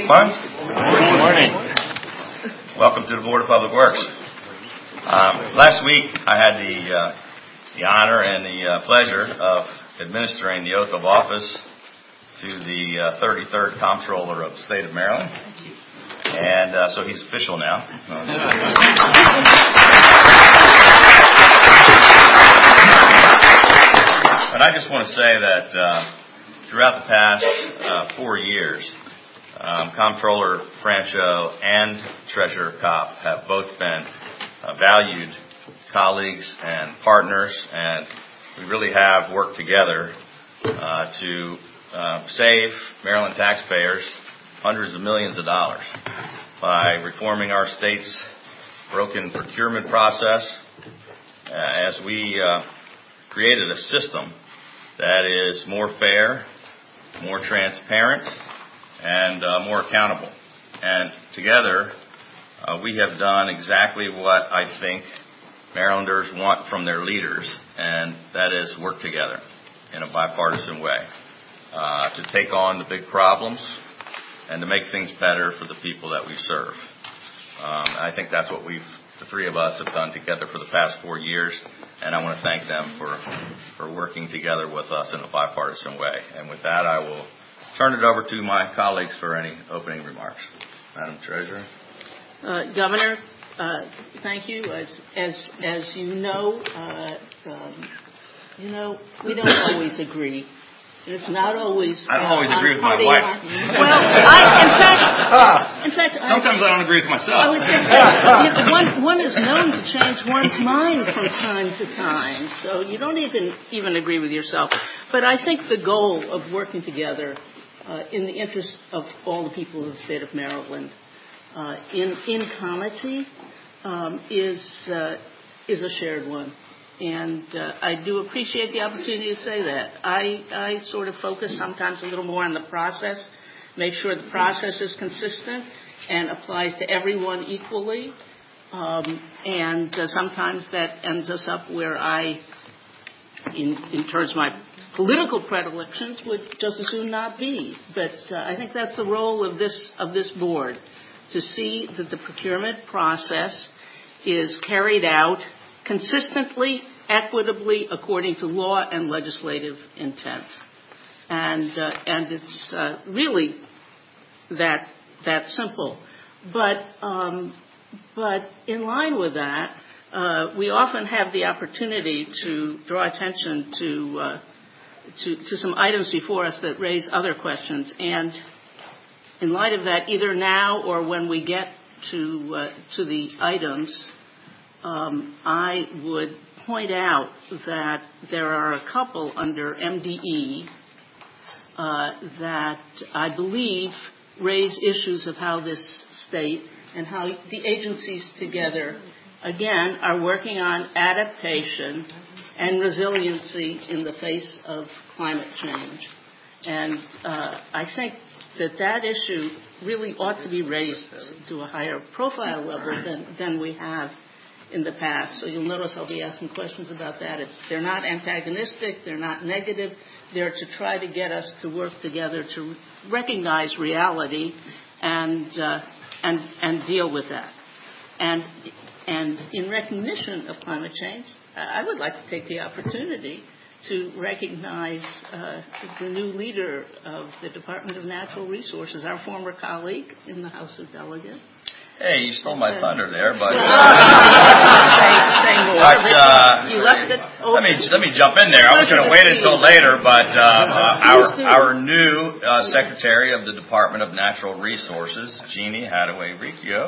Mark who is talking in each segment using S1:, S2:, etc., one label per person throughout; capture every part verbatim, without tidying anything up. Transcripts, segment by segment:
S1: everyone. Good morning. Welcome to the Board of Public Works. Um, last week, I had the uh, the honor and the uh, pleasure of administering the oath of office to the uh, thirty-third Comptroller of the State of Maryland. And uh, so he's official now. But I just want to say that uh, throughout the past uh, four years, um, Comptroller Franchot and Treasurer Kopp have both been uh, valued colleagues and partners, and we really have worked together uh, to uh, save Maryland taxpayers hundreds of millions of dollars by reforming our state's broken procurement process uh, as we uh, created a system that is more fair, more transparent, and uh, more accountable. And together, uh, we have done exactly what I think Marylanders want from their leaders, and that is work together in a bipartisan way uh, to take on the big problems and to make things better for the people that we serve. Um, I think that's what we've, the three of us have done together for the past four years, and I want to thank them for, for working together with us in a bipartisan way. And with that, I will turn it over to my colleagues for any opening remarks. Madam Treasurer.
S2: Uh, Governor, uh, thank you. As as as you know, uh, um, you know, we don't always agree. It's not always.
S1: I don't
S2: uh,
S1: always agree with my wife.
S2: Well, I, in fact, in fact,
S1: sometimes I, I don't agree with myself.
S2: I was going to say, you know, one one is known to change one's mind from time to time, so you don't even even agree with yourself. But I think the goal of working together uh, in the interest of all the people of the state of Maryland, uh, in in comity, um, is uh, is a shared one. And uh, I do appreciate the opportunity to say that. I, I sort of focus sometimes a little more on the process, make sure the process is consistent and applies to everyone equally. Um, and uh, sometimes that ends us up where I, in, in terms of my political predilections, would just as soon not be. But uh, I think that's the role of this of this board, to see that the procurement process is carried out consistently, equitably, according to law and legislative intent. And uh, and it's uh, really that that simple. But um, but in line with that, uh, we often have the opportunity to draw attention to, uh, to to some items before us that raise other questions. And in light of that, either now or when we get to uh, to the items, Um, I would point out that there are a couple under M D E uh, that I believe raise issues of how this state and how the agencies together, again, are working on adaptation and resiliency in the face of climate change. And uh, I think that that issue really ought to be raised to a higher profile level than, than we have in the past. So you'll notice I'll be asking questions about that. It's, they're not antagonistic, they're not negative, they're to try to get us to work together to recognize reality and uh, and and deal with that. And and in recognition of climate change, I would like to take the opportunity to recognize uh, the new leader of the Department of Natural Resources, our former colleague in the House of Delegates.
S1: Hey, you stole my thunder there, but,
S2: well, uh,
S1: but uh,
S2: you left it
S1: let me let me jump in there. I was going to wait until later, but uh, uh, our our new uh, Secretary of the Department of Natural Resources, Jeannie Hadaway Riccio.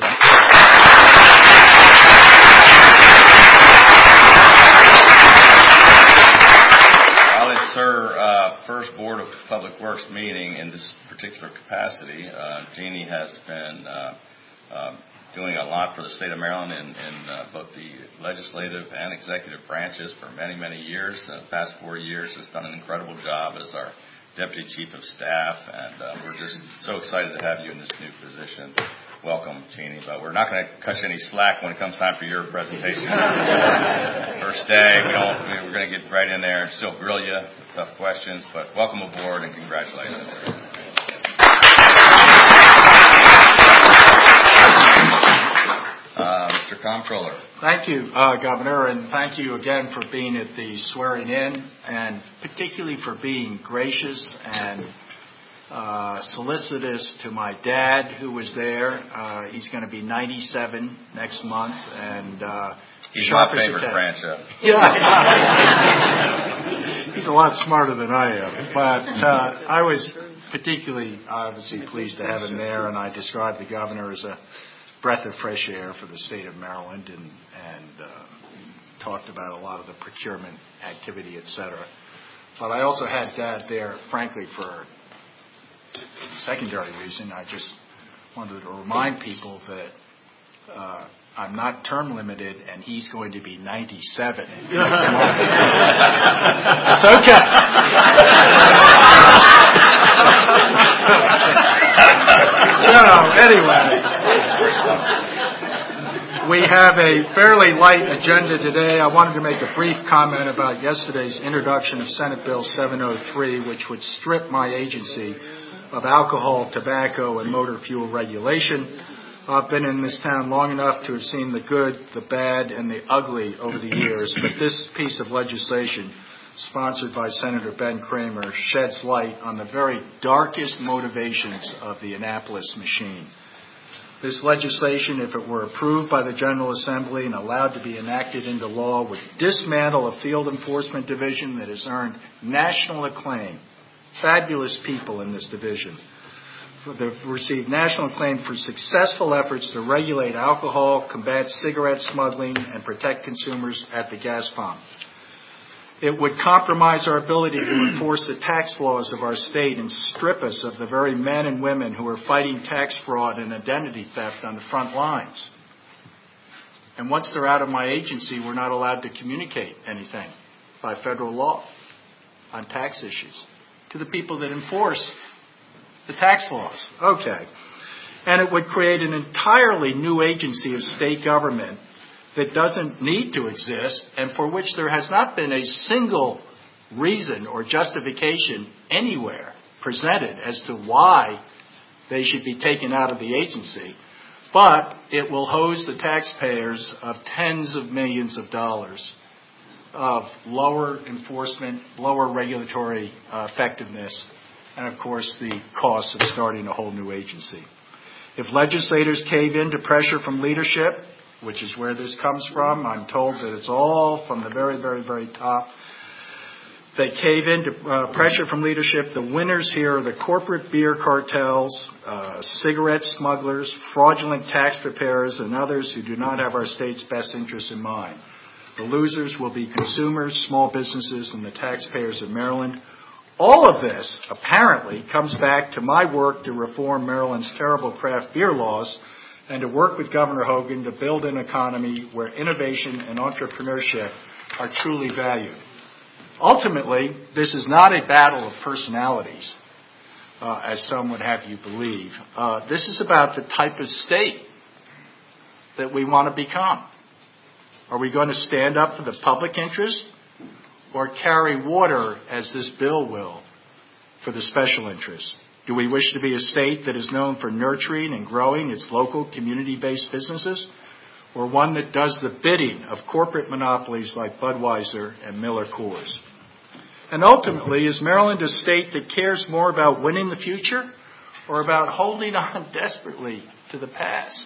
S1: While it's her uh, first Board of Public Works meeting in this particular capacity, uh, Jeannie has been Uh, Uh, doing a lot for the state of Maryland in, in uh, both the legislative and executive branches for many, many years. Uh, the past four years has done an incredible job as our Deputy Chief of Staff, and uh, we're just so excited to have you in this new position. Welcome, Jeannie, but we're not going to cut you any slack when it comes time for your presentation. First day, we don't, we're going to get right in there and still grill you with tough questions, but welcome aboard and congratulations. Comptroller.
S3: Thank you, uh, Governor, and thank you again for being at the swearing in, and particularly for being gracious and uh, solicitous to my dad, who was there. Uh, he's going to be ninety-seven next month, and uh,
S1: he's my favorite Francho.
S3: Yeah, he's a lot smarter than I am, but uh, I was particularly obviously pleased to have him there, and I described the governor as a breath of fresh air for the state of Maryland, and, and uh, talked about a lot of the procurement activity, et cetera. But I also had Dad there, frankly, for a secondary reason. I just wanted to remind people that uh, I'm not term limited, and he's going to be ninety-seven next month. It's okay. So, anyway, we have a fairly light agenda today. I wanted to make a brief comment about yesterday's introduction of Senate Bill seven oh three, which would strip my agency of alcohol, tobacco, and motor fuel regulation. I've been in this town long enough to have seen the good, the bad, and the ugly over the years, but this piece of legislation, sponsored by Senator Ben Cramer, sheds light on the very darkest motivations of the Annapolis machine. This legislation, if it were approved by the General Assembly and allowed to be enacted into law, would dismantle a field enforcement division that has earned national acclaim. Fabulous people in this division. They've received national acclaim for successful efforts to regulate alcohol, combat cigarette smuggling, and protect consumers at the gas pump. It would compromise our ability to enforce the tax laws of our state and strip us of the very men and women who are fighting tax fraud and identity theft on the front lines. And once they're out of my agency, we're not allowed to communicate anything by federal law on tax issues to the people that enforce the tax laws. Okay. And it would create an entirely new agency of state government that doesn't need to exist and for which there has not been a single reason or justification anywhere presented as to why they should be taken out of the agency. But it will hose the taxpayers of tens of millions of dollars of lower enforcement, lower regulatory uh, effectiveness, and, of course, the costs of starting a whole new agency. If legislators cave in to pressure from leadership, which is where this comes from, I'm told that it's all from the very, very, very top. They cave in to uh, pressure from leadership. The winners here are the corporate beer cartels, uh, cigarette smugglers, fraudulent tax preparers, and others who do not have our state's best interests in mind. The losers will be consumers, small businesses, and the taxpayers of Maryland. All of this, apparently, comes back to my work to reform Maryland's terrible craft beer laws and to work with Governor Hogan to build an economy where innovation and entrepreneurship are truly valued. Ultimately, this is not a battle of personalities, uh, as some would have you believe. Uh, this is about the type of state that we want to become. Are we going to stand up for the public interest or carry water, as this bill will, for the special interests? Do we wish to be a state that is known for nurturing and growing its local community-based businesses, or one that does the bidding of corporate monopolies like Budweiser and Miller Coors? And ultimately, is Maryland a state that cares more about winning the future or about holding on desperately to the past?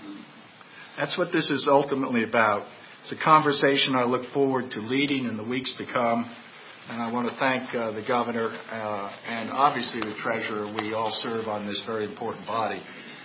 S3: That's what this is ultimately about. It's a conversation I look forward to leading in the weeks to come. And I want to thank uh, the governor uh, and obviously the treasurer. We all serve on this very important body.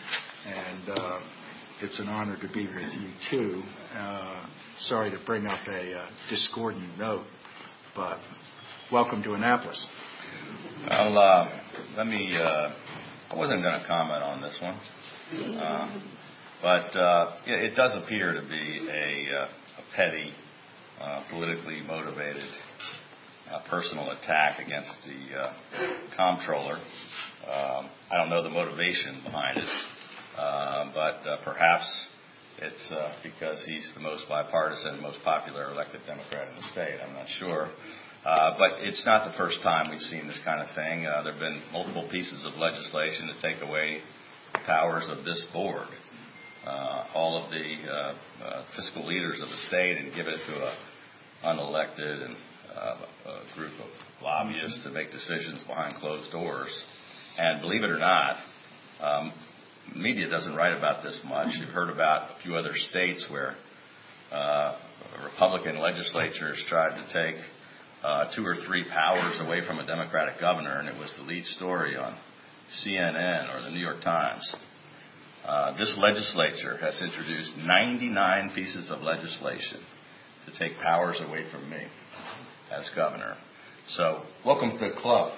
S3: And uh, it's an honor to be with you, too. Uh, sorry to bring up a uh, discordant note, but welcome to Annapolis.
S1: Well, uh, let me, uh, I wasn't going to comment on this one. Uh, but uh, it, it does appear to be a, uh, a petty, uh, politically motivated Uh, personal attack against the uh, comptroller. Um, I don't know the motivation behind it, uh, but uh, perhaps it's uh, because he's the most bipartisan, most popular elected Democrat in the state. I'm not sure. Uh, but it's not the first time we've seen this kind of thing. Uh, there have been multiple pieces of legislation to take away the powers of this board. uh, all of the uh, uh, fiscal leaders of the state and give it to a unelected and uh, a group of lobbyists to make decisions behind closed doors. And believe it or not, um, media doesn't write about this much. You've heard about a few other states where uh, Republican legislatures tried to take uh, two or three powers away from a Democratic governor, and it was the lead story on C N N or the New York Times. Uh, this legislature has introduced ninety-nine pieces of legislation to take powers away from me as governor. So, welcome to the club.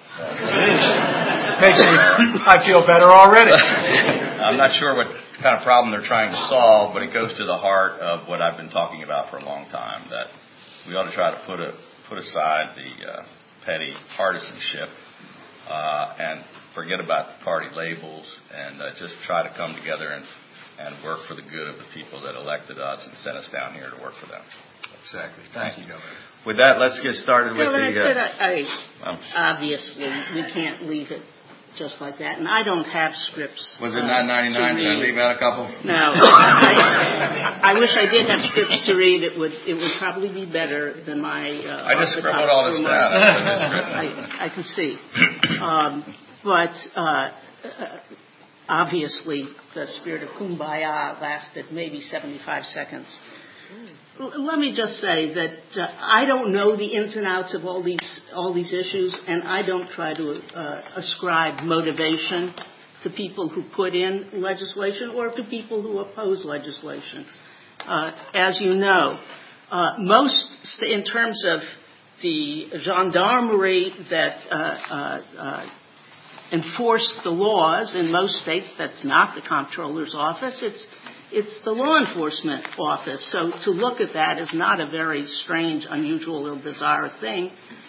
S3: Makes me, I feel better already.
S1: I'm not sure what kind of problem they're trying to solve, but it goes to the heart of what I've been talking about for a long time, that we ought to try to put a, put aside the uh, petty partisanship uh, and forget about the party labels and uh, just try to come together and, and work for the good of the people that elected us and sent us down here to work for them.
S3: Exactly. Thank you, Governor.
S1: With that, let's get started with
S2: Well,
S1: the...
S2: I,
S1: Uh,
S2: I,
S1: um,
S2: obviously, we can't leave it just like that, and I don't have scripts.
S1: was it
S2: uh,
S1: nine ninety-nine?
S2: to
S1: Did I
S2: read.
S1: leave out a couple?
S2: No, I, I wish I did have scripts to read. It would it would probably be better than my. Uh,
S1: I just
S2: off the
S1: scribbled
S2: top
S1: all this
S2: remarks.
S1: down. That's a misprint.
S2: I, I can see, um, but uh, uh, obviously the spirit of kumbaya lasted maybe seventy-five seconds. L- Let me just say that uh, I don't know the ins and outs of all these all these issues, and I don't try to uh, ascribe motivation to people who put in legislation or to people who oppose legislation. Uh, as you know, uh, most st- in terms of the gendarmerie that uh, uh, uh, enforce the laws in most states, that's not the comptroller's office. It's It's the law enforcement office. So to look at that is not a very strange, unusual, or bizarre thing.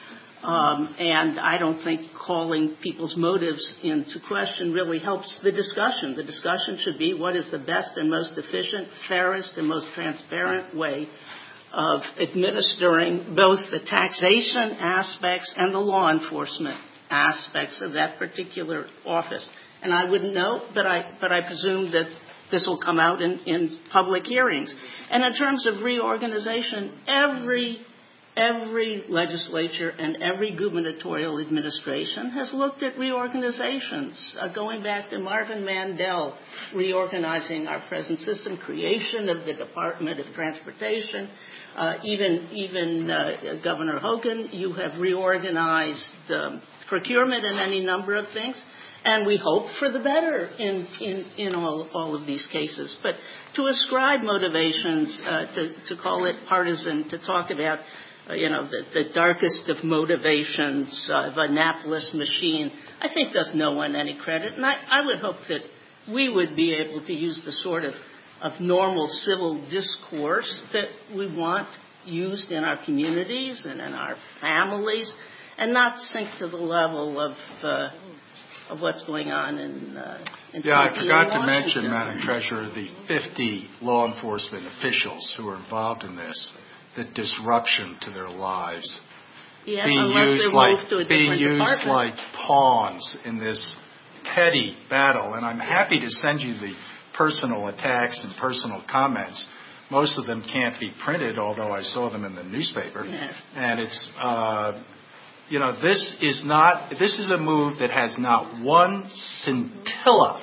S2: Um, and I don't think calling people's motives into question really helps the discussion. The discussion should be what is the best and most efficient, fairest, and most transparent way of administering both the taxation aspects and the law enforcement aspects of that particular office. And I wouldn't know, but I, but I presume that this will come out in, in public hearings. And in terms of reorganization, every every legislature and every gubernatorial administration has looked at reorganizations, uh, going back to Marvin Mandel reorganizing our present system, creation of the Department of Transportation. Uh, even even uh, Governor Hogan, you have reorganized um, procurement and any number of things. And we hope for the better in, in, in all, all of these cases. But to ascribe motivations, uh, to, to call it partisan, to talk about, uh, you know, the, the darkest of motivations uh, of Annapolis machine, I think does no one any credit. And I, I would hope that we would be able to use the sort of, of normal civil discourse that we want used in our communities and in our families, and not sink to the level of... Uh, of what's going on in, uh, in
S3: Yeah, I
S2: Tempe
S3: forgot
S2: and
S3: to mention,
S2: Washington.
S3: Madam Treasurer, the fifty law enforcement officials who are involved in this, the disruption to their lives,
S2: Yes,
S3: being
S2: unless
S3: used
S2: they're
S3: like
S2: moved to a
S3: being
S2: different
S3: used
S2: department.
S3: like pawns in this petty battle. And I'm happy to send you the personal attacks and personal comments. Most of them can't be printed, although I saw them in the newspaper.
S2: Yes.
S3: And it's uh, You know, this is not, this is a move that has not one scintilla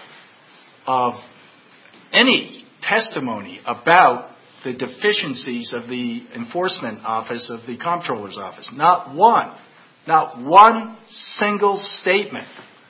S3: of any testimony about the deficiencies of the enforcement office of the comptroller's office. Not one. Not one single statement.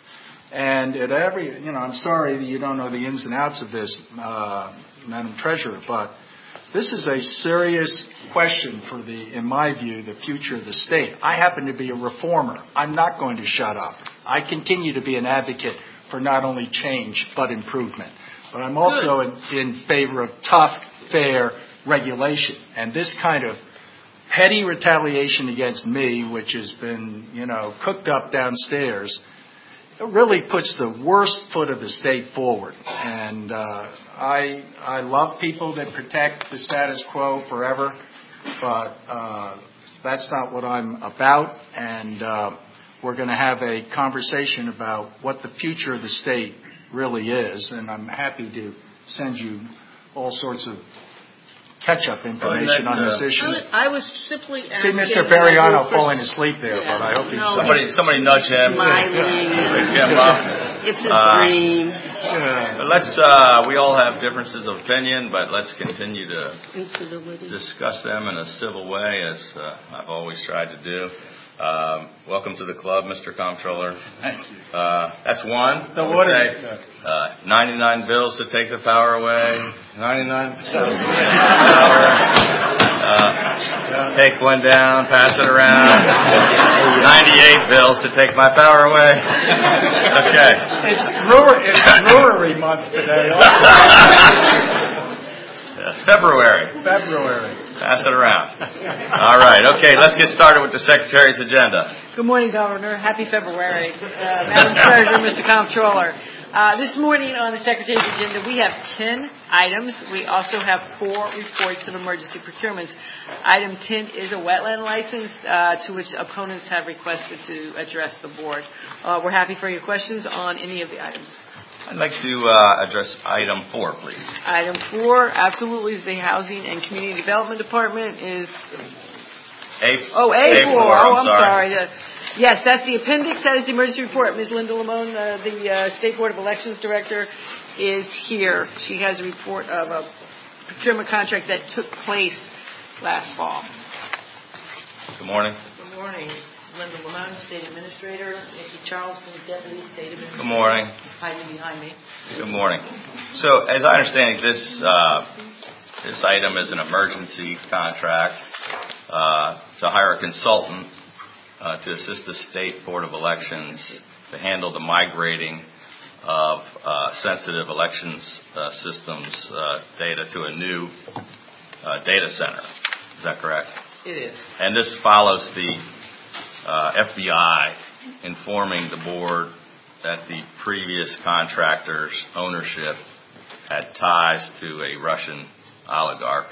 S3: And at every, you know, I'm sorry that you don't know the ins and outs of this, uh, Madam Treasurer, but this is a serious question for the, in my view, the future of the state. I happen to be a reformer. I'm not going to shut up. I continue to be an advocate for not only change, but improvement. But I'm also in, in favor of tough, fair regulation. And this kind of petty retaliation against me, which has been, you know, cooked up downstairs, it really puts the worst foot of the state forward. And uh, I I love people that protect the status quo forever, but uh, that's not what I'm about. And uh, we're going to have a conversation about what the future of the state really is. And I'm happy to send you all sorts of catch-up information on this issue.
S2: I was simply
S3: See
S2: asking...
S3: Mister Bariano falling asleep there,
S2: yeah,
S3: but I hope he's...
S2: no,
S1: Somebody, somebody nudge him.
S2: Smiling.
S1: Him up.
S2: It's his
S1: Uh,
S2: dream.
S3: Yeah.
S1: But let's, uh, we all have differences of opinion, but let's continue to
S2: Incivility.
S1: discuss them in a civil way, as uh, I've always tried to do. Um, welcome to the club, Mister Comptroller.
S4: Thank you.
S1: Uh, that's one.
S3: The
S1: I would
S3: water-
S1: say, uh, ninety-nine bills to take the power away. ninety-nine bills to take the power. Uh, take one down, pass it around. ninety-eight bills to take my power away. Okay.
S3: It's, brewer, it's brewery month today.
S1: February.
S3: February.
S1: Pass it around. All right. Okay, let's get started with the Secretary's agenda.
S5: Good morning, Governor. Happy February. Uh, Madam Treasurer, Mister Comptroller. Uh, this morning on the Secretary's agenda, we have ten items. We also have four reports of emergency procurements. Item ten is a wetland license uh, to which opponents have requested to address the board. Uh, we're happy for your questions on any of the items.
S1: I'd like to uh, address item four, please.
S5: Item four, absolutely, is the Housing and Community Development Department is...
S1: A,
S5: Oh, A four.
S1: A4,
S5: Oh,
S1: I'm
S5: I'm
S1: sorry.
S5: sorry. Uh, Yes, that's the appendix. That is the emergency report. Miz Linda Lamone, uh, the uh, State Board of Elections Director, is here. She has a report of a procurement contract that took place last fall.
S1: Good morning.
S5: Good morning. Linda Lamone, State Administrator. Nikki Charleston, Deputy State Administrator.
S1: Good morning.
S5: Hiding behind me.
S1: Good morning. So, as I understand it, this uh, this item is an emergency contract uh, to hire a consultant uh, to assist the State Board of Elections to handle the migrating of uh, sensitive elections uh, systems uh, data to a new uh, data center. Is that correct?
S5: It is.
S1: And this follows the uh, F B I informing the board that the previous contractor's ownership had ties to a Russian oligarch.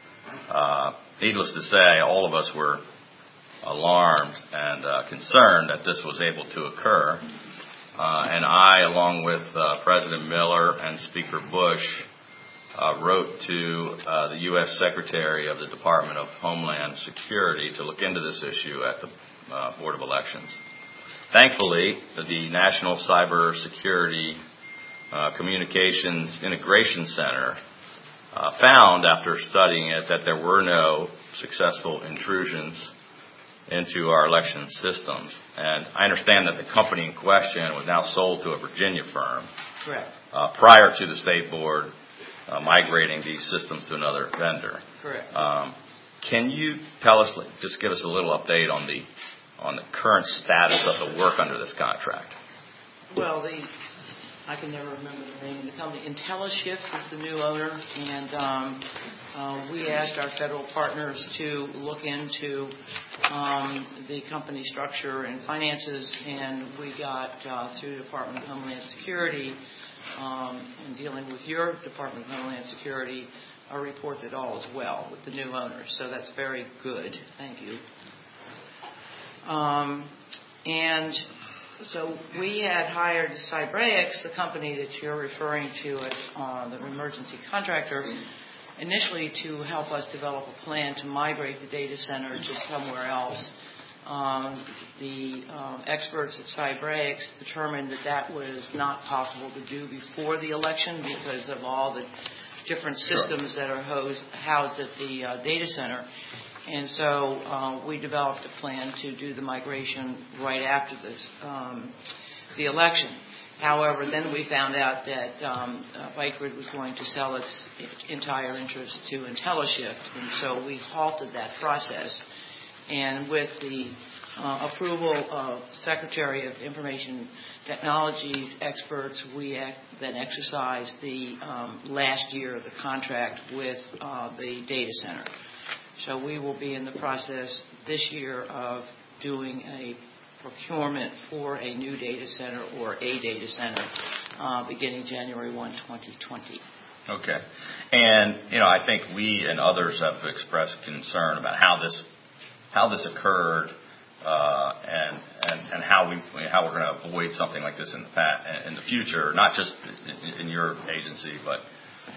S1: Uh, needless to say, all of us were alarmed and uh, concerned that this was able to occur. Uh, and I, along with uh, President Miller and Speaker Bush, uh, wrote to uh, the U S Secretary of the Department of Homeland Security to look into this issue at the uh, Board of Elections. Thankfully, the National Cyber Security uh, Communications Integration Center uh, found, after studying it, that there were no successful intrusions into our election systems. And I understand that the company in question was now sold to a Virginia firm.
S5: Correct.
S1: Uh, prior to the State Board uh, migrating these systems to another vendor.
S5: Correct.
S1: Um, can you tell us, just give us a little update on the on the current status of the work under this contract?
S5: Well, the I can never remember the name of the company. IntelliShift is the new owner, and um, uh, we asked our federal partners to look into um, the company structure and finances, and we got uh, through the Department of Homeland Security, um, in dealing with your Department of Homeland Security, a report that all is well with the new owner. So that's very good. Thank you. Um, and so we had hired Cybraics, the company that you're referring to as uh, the emergency contractor, initially to help us develop a plan to migrate the data center to somewhere else. Um, the uh, experts at Cybraics determined that that was not possible to do before the election because of all the different systems that are housed, housed at the uh, data center. And so uh, we developed a plan to do the migration right after this, um, the election. However, then we found out that um, uh, ByteGrid was going to sell its entire interest to IntelliShift, and so we halted that process. And with the uh, approval of Secretary of Information Technologies experts, we act, then exercised the um, last year of the contract with uh, the data center. So we will be in the process this year of doing a procurement for a new data center or a data center uh, beginning January first, twenty twenty.
S1: Okay. And, you know, I think we and others have expressed concern about how this how this occurred uh, and, and and how we how we're going to avoid something like this in the past, in the future, not just in, in your agency, but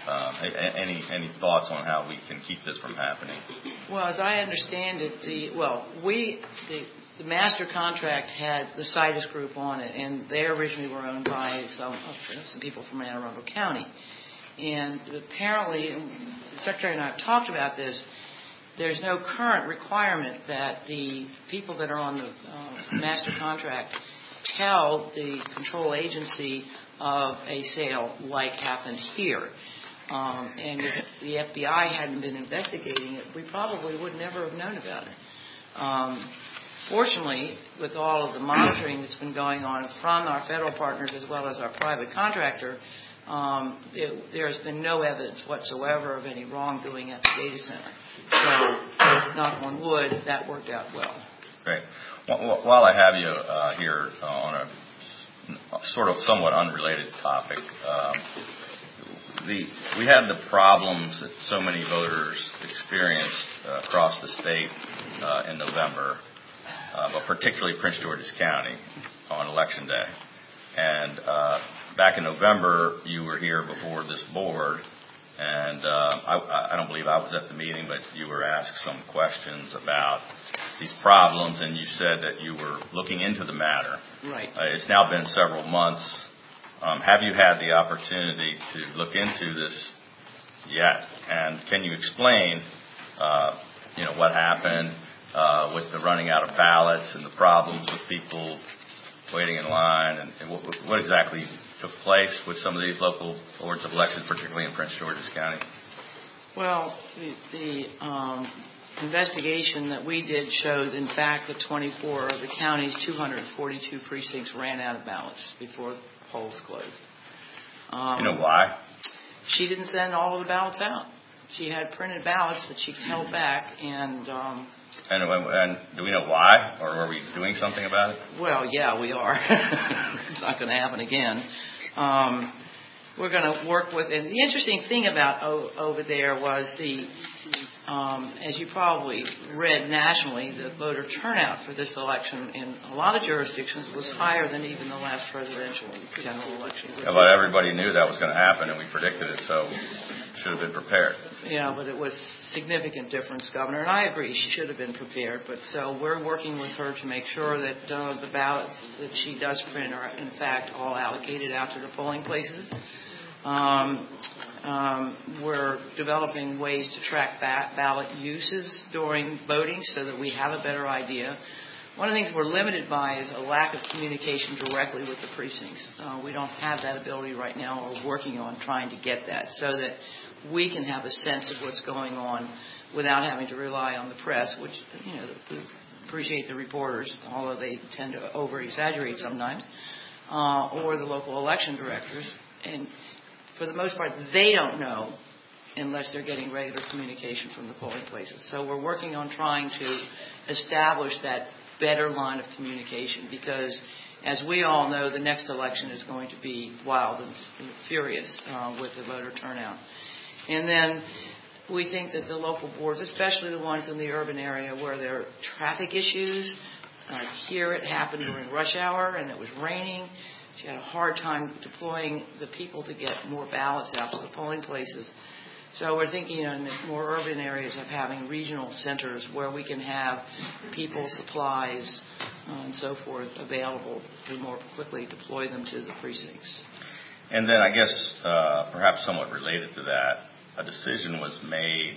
S1: Um, any any thoughts on how we can keep this from happening?
S5: Well, as I understand it, the well, we the, the master contract had the Citus Group on it, and they originally were owned by some some people from Anne Arundel County. And apparently, and the Secretary and I have talked about this, there's no current requirement that the people that are on the uh, master contract tell the control agency of a sale like happened here. Um, and if the F B I hadn't been investigating it, we probably would never have known about it. Um, fortunately, with all of the monitoring that's been going on from our federal partners as well as our private contractor, um, it, there's been no evidence whatsoever of any wrongdoing at the data center. So, knock on wood, that worked out well.
S1: Great. While I have you uh, here uh, on a sort of somewhat unrelated topic, um, The, we had the problems that so many voters experienced uh, across the state uh, in November, uh, but particularly Prince George's County on Election Day. And uh, back in November, you were here before this board, and uh, I, I don't believe I was at the meeting, but you were asked some questions about these problems, and you said that you were looking into the matter.
S5: Right.
S1: Uh, it's now been several months. Um, have you had the opportunity to look into this yet? And can you explain, uh, you know, what happened uh, with the running out of ballots and the problems with people waiting in line, and, and what, what exactly took place with some of these local boards of elections, particularly in Prince George's County?
S5: Well, the, the um, investigation that we did showed, in fact, that twenty-four of the county's two hundred forty-two precincts ran out of ballots before polls closed. Um,
S1: you know why?
S5: She didn't send all of the ballots out. She had printed ballots that she held back, and um,
S1: and, and do we know why, or are we doing something about it?
S5: Well, yeah, we are. It's not going to happen again. Um, we're going to work with, and the interesting thing about o- over there was the, um, as you probably read nationally, the voter turnout for this election in a lot of jurisdictions was higher than even the last presidential general election.
S1: Yeah, but everybody knew that was going to happen, and we predicted it, so should have been prepared.
S5: Yeah, but it was significant difference, Governor, and I agree she should have been prepared. But so we're working with her to make sure that uh, the ballots that she does print are, in fact, all allocated out to the polling places. Um, um, we're developing ways to track ba- ballot uses during voting so that we have a better idea. One of the things we're limited by is a lack of communication directly with the precincts. Uh, we don't have that ability right now. We're working on trying to get that so that we can have a sense of what's going on without having to rely on the press, which, you know, we appreciate the reporters, although they tend to over-exaggerate sometimes, uh, or the local election directors. And for the most part, they don't know unless they're getting regular communication from the polling places. So we're working on trying to establish that better line of communication because, as we all know, the next election is going to be wild and furious uh, with the voter turnout. And then we think that the local boards, especially the ones in the urban area where there are traffic issues, uh, here it happened during rush hour and it was raining. She had a hard time deploying the people to get more ballots out to the polling places. So we're thinking in the more urban areas of having regional centers where we can have people, supplies, uh, and so forth available to more quickly deploy them to the precincts.
S1: And then I guess uh, perhaps somewhat related to that, a decision was made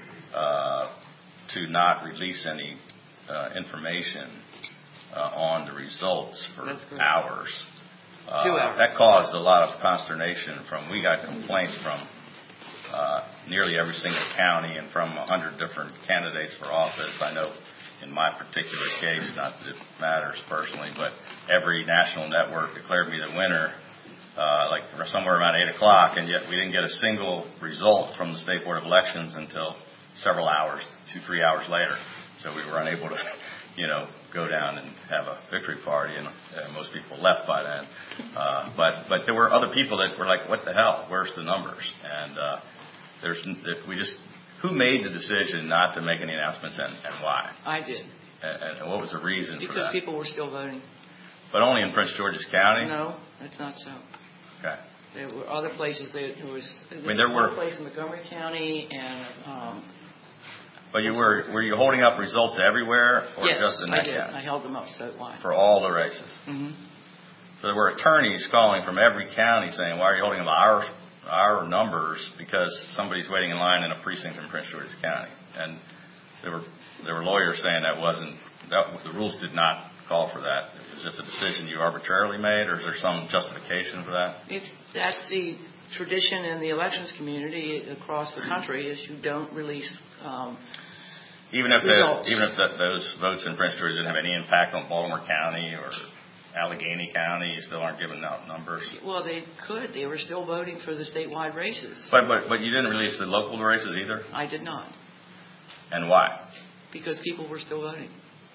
S1: uh, to not release any uh, information uh, on the results for hours. Uh,
S5: Two hours.
S1: That caused a lot of consternation from, we got complaints from uh, nearly every single county and from a hundred different candidates for office. I know in my particular case, not that it matters personally, but every national network declared me the winner Uh, like somewhere around eight o'clock, and yet we didn't get a single result from the State Board of Elections until several hours, two, three hours later. So we were unable to, you know, go down and have a victory party, and uh, most people left by then. Uh, but but there were other people that were like, "What the hell? Where's the numbers?" And uh, there's we just who made the decision not to make any announcements and, and why?
S5: I did.
S1: And, and what was the reason
S5: because
S1: for that?
S5: Because people were still voting.
S1: But only in Prince George's County?
S5: No, that's not so.
S1: Okay.
S5: There were other places. There, there was. There
S1: I mean, there
S5: was
S1: were.
S5: one place in Montgomery County, and. Um,
S1: But you were were you holding up results everywhere, or
S5: yes,
S1: just in that
S5: I did.
S1: county?
S5: I held them up statewide.
S1: For all the races.
S5: Mm-hmm.
S1: So there were attorneys calling from every county saying, "Why are you holding up our our numbers?" Because somebody's waiting in line in a precinct in Prince George's County, and there were there were lawyers saying that wasn't that the rules did not call for that. Is this a decision you arbitrarily made, or is there some justification for that?
S5: It's that's the tradition in the elections community across the country is you don't release. Um,
S1: Even if the,
S5: results.
S1: even if the, those votes in Prince George didn't have any impact on Baltimore County or Allegheny County, you still aren't giving out numbers.
S5: Well, they could. They were still voting for the statewide races.
S1: But but but you didn't release the local races either.
S5: I did not,
S1: And why?
S5: because people were still voting.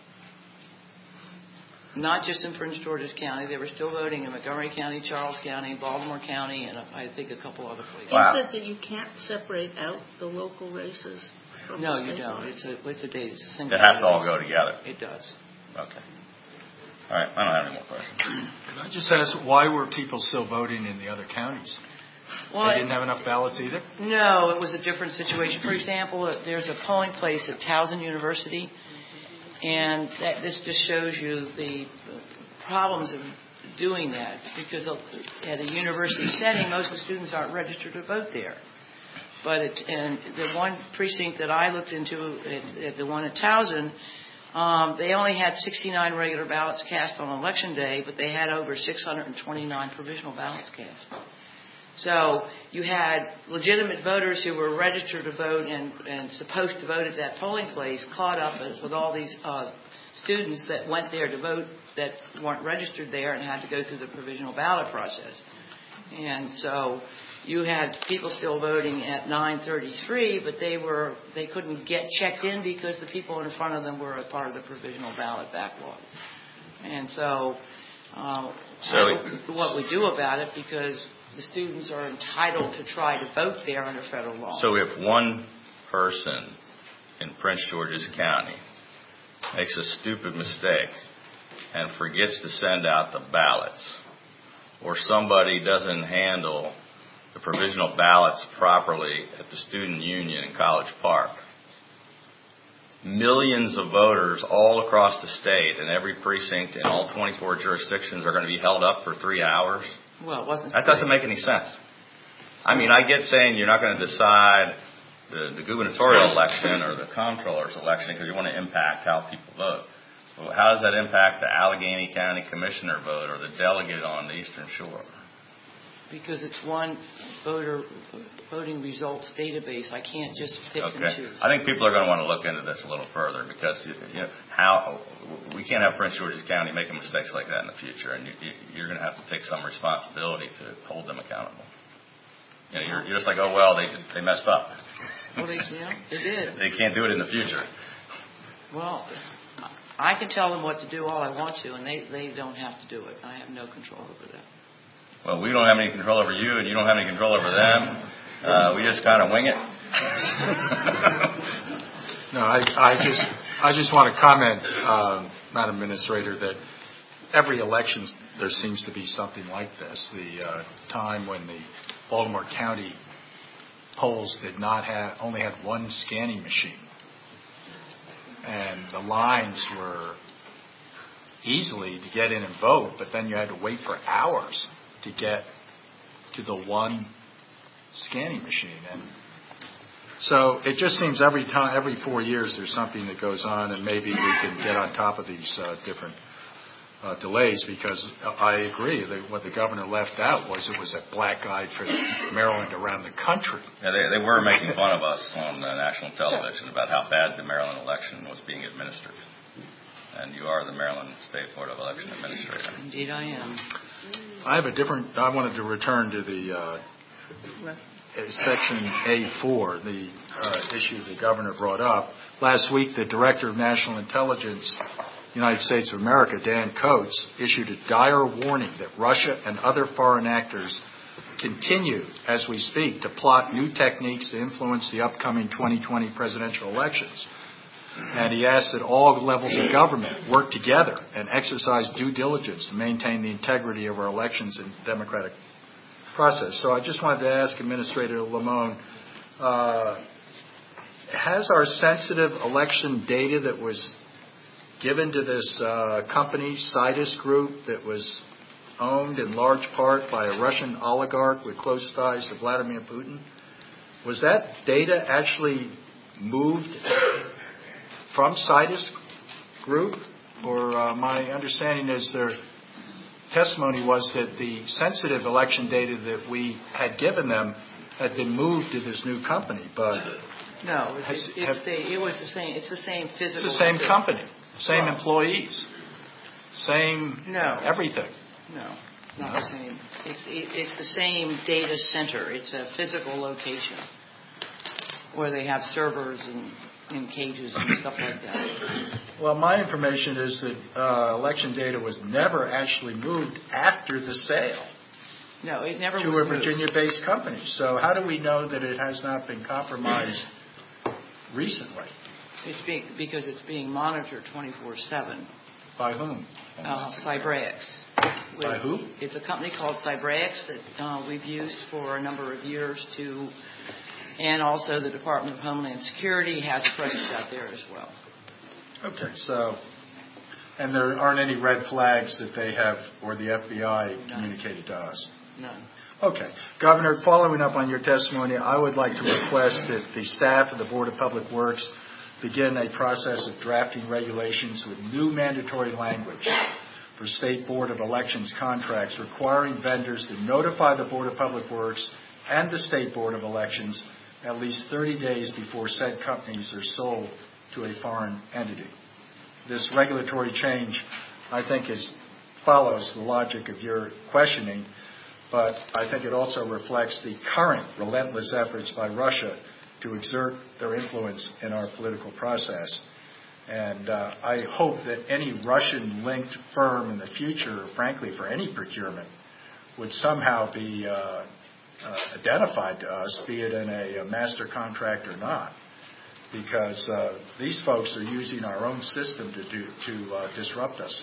S5: Not just in Prince George's County. They were still voting in Montgomery County, Charles County, Baltimore County, and I think a couple other places.
S1: Wow.
S2: Is it that you can't separate out the local races? from
S5: No,
S2: the
S5: you
S2: statewide?
S5: don't. It's a it's a date. It's a single
S1: It has to all
S5: database.
S1: go together.
S5: It does.
S1: Okay. All right. I don't have any more questions.
S3: Can I just ask, why were people still voting in the other counties?
S5: Well,
S3: They didn't have enough ballots either?
S5: No, it was a different situation. For example, there's a polling place at Towson University, and that, this just shows you the problems of doing that, because at a university setting, most of the students aren't registered to vote there. But it, and the one precinct that I looked into, at, at the one at Towson, um, they only had sixty-nine regular ballots cast on election day, but they had over six hundred twenty-nine provisional ballots cast. So you had legitimate voters who were registered to vote and, and supposed to vote at that polling place caught up with all these uh, students that went there to vote that weren't registered there and had to go through the provisional ballot process. And so you had people still voting at nine thirty-three, but they were they couldn't get checked in because the people in front of them were a part of the provisional ballot backlog. And so, uh,
S1: So
S5: I don't know what we do about it, because the students are entitled to try to vote there under federal law.
S1: So if one person in Prince George's County makes a stupid mistake and forgets to send out the ballots, or somebody doesn't handle the provisional ballots properly at the student union in College Park, millions of voters all across the state in every precinct in all twenty-four jurisdictions are going to be held up for three hours?
S5: Well, it wasn't.
S1: That doesn't make any sense. I mean, I get saying you're not going to decide the, the gubernatorial election or the comptroller's election because you want to impact how people vote. Well, how does that impact the Allegheny County Commissioner vote or the delegate on the Eastern Shore?
S5: Because it's one voter voting results database. I can't just pick and
S1: Okay.
S5: choose.
S1: I think people are going to want to look into this a little further, because you know how we can't have Prince George's County making mistakes like that in the future, and you, you're going to have to take some responsibility to hold them accountable. You know, you're, you're just like, oh well, they they messed up.
S5: Well, they, yeah, they did.
S1: They can't do it in the future.
S5: Well, I can tell them what to do all I want to, and they, they don't have to do it. I have no control over that.
S1: Well, we don't have any control over you, and you don't have any control over them. Uh, we just kind of wing it.
S3: No, I, I just I just want to comment, uh, Madam Administrator, that every election there seems to be something like this. The uh, time when the Baltimore County polls did not have only had one scanning machine, and the lines were easily to get in and vote, but then you had to wait for hours to get to the one scanning machine. And so it just seems every time, every four years, there's something that goes on, and maybe we can get on top of these uh, different uh, delays, because I agree that what the governor left out was it was a black eye for Maryland around the country.
S1: Yeah, they, they were making fun of us on uh, national television about how bad the Maryland election was being administered. And you are the Maryland State Board of Election Administrator.
S5: Indeed, I am.
S3: I have a different, I wanted to return to the uh, Section A four, the uh, issue the governor brought up. Last week, the Director of National Intelligence, United States of America, Dan Coates, issued a dire warning that Russia and other foreign actors continue, as we speak, to plot new techniques to influence the upcoming twenty twenty presidential elections. And he asked that all levels of government work together and exercise due diligence to maintain the integrity of our elections and democratic process. So I just wanted to ask Administrator Lamone, uh, has our sensitive election data that was given to this uh, company, Sidus Group, that was owned in large part by a Russian oligarch with close ties to Vladimir Putin, was that data actually moved from Sidus Group? Or uh, my understanding is their testimony was that the sensitive election data that we had given them had been moved to this new company, but
S5: No, it,
S3: has,
S5: it's
S3: have,
S5: the, it was the same. It's the same physical.
S3: it's the same
S5: facility.
S3: company, same
S5: Well,
S3: employees, same
S5: No.
S3: everything.
S5: No, not the same. It's it, it's the same data center. It's a physical location where they have servers and in cages and stuff like that.
S3: Well, my information is that uh, election data was never actually moved after the sale
S5: No, it never
S3: to
S5: was
S3: a
S5: moved.
S3: Virginia-based company. So how do we know that it has not been compromised recently?
S5: It's being, because it's being monitored twenty-four seven.
S3: By whom?
S5: Uh, Cybraex.
S3: By who?
S5: It's a company called Cybraex that uh, we've used for a number of years to, and also the Department of Homeland Security has a presence out there as well.
S3: Okay, so, and there aren't any red flags that they have, or the F B I
S5: None.
S3: communicated to us?
S5: None.
S3: Okay. Governor, following up on your testimony, I would like to request that the staff of the Board of Public Works begin a process of drafting regulations with new mandatory language for State Board of Elections contracts requiring vendors to notify the Board of Public Works and the State Board of Elections at least thirty days before said companies are sold to a foreign entity. This regulatory change, I think, is follows the logic of your questioning, but I think it also reflects the current relentless efforts by Russia to exert their influence in our political process. And uh, I hope that any Russian-linked firm in the future, frankly, for any procurement, would somehow be uh, uh, identified to us, be it in a, a master contract or not, because uh, these folks are using our own system to do, to uh, disrupt us.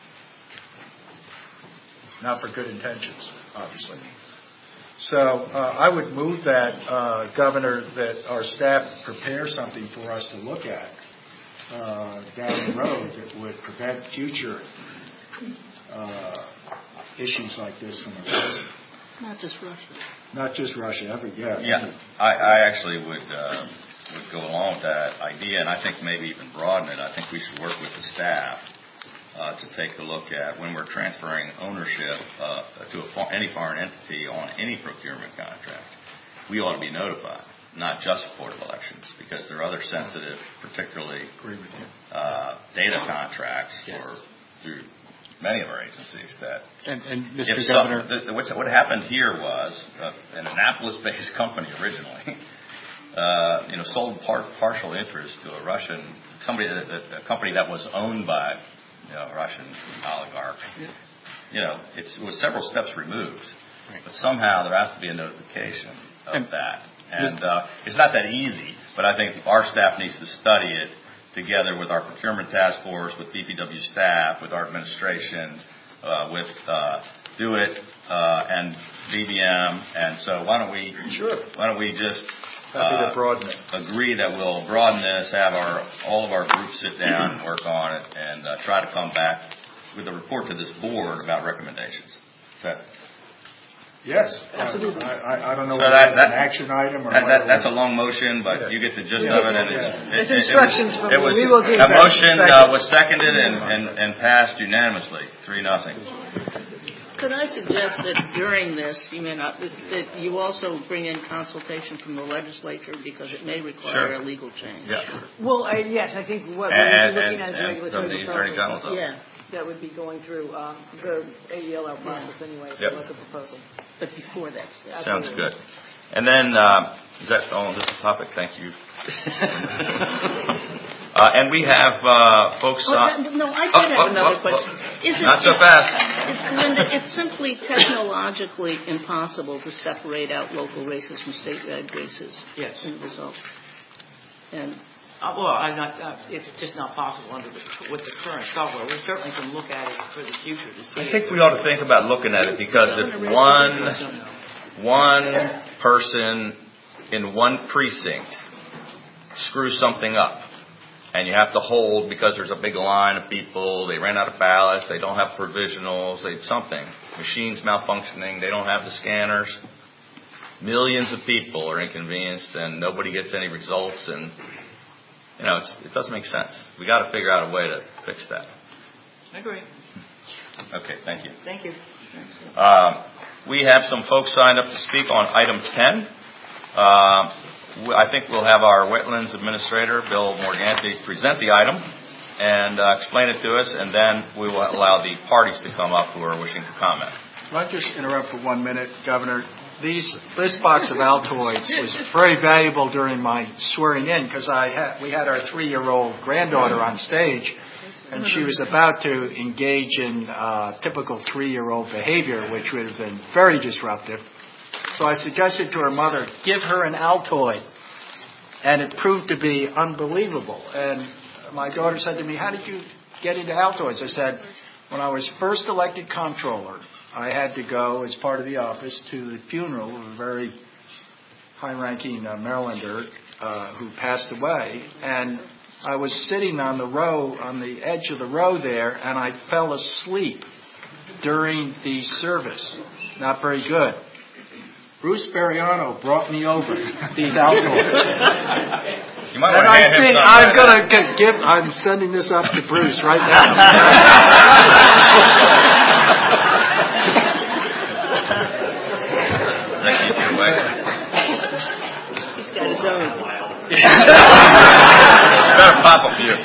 S3: Not for good intentions, obviously. So uh, I would move that, uh, Governor, that our staff prepare something for us to look at uh, down the road that would prevent future uh, issues like this from arising.
S2: Not just Russia.
S3: Not just Russia, every yeah.
S1: Yeah, I, I actually would uh, would go along with that idea, and I think maybe even broaden it. I think we should work with the staff Uh, to take a look at when we're transferring ownership uh, to a for- any foreign entity on any procurement contract. We ought to be notified, not just Board of Elections, because there are other sensitive, particularly
S3: Agree with you.
S1: uh, data contracts
S5: Yes.
S1: for through many of our agencies that.
S3: And, and Mister
S1: If
S3: Governor,
S1: some, the, what's, what happened here was uh, an Annapolis-based company originally, uh, you know, sold part partial interest to a Russian somebody, that, that, a company that was owned by. You know, Russian oligarch.
S5: Yeah.
S1: You know, it's, it was several steps removed, but somehow there has to be a notification of
S3: And
S1: that. And uh, it's not that easy, but I think our staff needs to study it together with our procurement task force, with B P W staff, with our administration, uh, with uh, Do It uh, and B B M. And so why don't we?
S3: Sure.
S1: Why don't we just?
S3: happy to
S1: Uh,
S3: broaden it.
S1: agree that we'll broaden this, have our all of our groups sit down and work on it, and uh, try to come back with a report to this board about recommendations. Okay.
S3: Yes.
S2: Absolutely.
S3: I, I, I don't know
S1: So
S3: whether
S1: that-
S3: that's an
S1: that-
S3: action item or
S1: That, that,
S3: whether
S1: that's a
S3: we-
S1: long motion, but
S3: Yeah.
S1: you get the gist
S3: Yeah.
S1: of it. And it's,
S3: Yeah.
S1: it,
S4: It's
S1: it-
S4: instructions
S1: it
S4: from
S1: was,
S4: me.
S1: it was
S4: We will do
S1: a
S4: that.
S1: motion uh,
S3: Second.
S1: was seconded and, and, and passed unanimously, three nothing.
S2: Could I suggest that during this, you may not, that, that you also bring in consultation from the legislature because it may require
S1: Sure.
S2: a legal change?
S1: Yeah.
S4: Well, I, yes, I think what
S1: And,
S4: we're
S1: and,
S4: looking
S1: and,
S4: at is
S1: and
S4: regulatory
S1: from the Attorney
S4: proposal.
S1: General's office.
S2: Yeah,
S4: That would be going through um, the A E L L process anyway, if
S1: Yep.
S4: there was a proposal.
S2: but before that step.
S1: Sounds good. And then, uh, is that all on this topic? Thank you. uh, and we have uh, folks.
S2: Oh,
S1: Uh,
S2: that- no, I did
S1: oh,
S2: have
S1: oh,
S2: another
S1: oh,
S2: question.
S1: oh.
S2: Is it,
S1: Not so fast.
S2: It's, Linda, it's simply technologically impossible to separate out local races from statewide races.
S5: Yes.
S2: In the result. And
S5: Uh, well, I'm not, uh, it's just not possible under the, with the current software. We certainly can look at it for the future to see.
S1: I think we ought to think about looking at it because if one one person in one precinct screws something up, and you have to hold because there's a big line of people, they ran out of ballots, they don't have provisionals, they something, machines malfunctioning, they don't have the scanners, millions of people are inconvenienced, and nobody gets any results, and you know it's, it doesn't make sense. We got to figure out a way to fix that.
S5: I agree.
S1: Okay, thank you.
S5: Thank you.
S1: Uh, we have some folks signed up to speak on item ten. Uh, I think we'll have our Wetlands Administrator, Bill Morganti, present the item and uh, explain it to us, and then we will allow the parties to come up who are wishing to comment.
S3: Can I just interrupt for one minute, Governor? These, this box of Altoids was very valuable during my swearing in because I had, we had our three-year-old granddaughter on stage, and she was about to engage in uh, typical three-year-old behavior, which would have been very disruptive. So I suggested to her mother, give her an Altoid, and it proved to be unbelievable. And my daughter said to me, how did you get into Altoids? I said, when I was first elected comptroller, I had to go as part of the office to the funeral of a very high-ranking uh, Marylander uh, who passed away, and I was sitting on the row, on the edge of the row there, and I fell asleep during the service. Not very good. Bruce Bariano brought me over these Altoids.
S1: You might
S3: and
S1: want to
S3: I
S1: hand him
S3: think
S1: some
S3: I'm
S1: right
S3: going
S1: now.
S3: to give, I'm sending this up to Bruce right now.
S1: Thank you, dear wife.
S2: He's got his own.
S1: Better pop a few.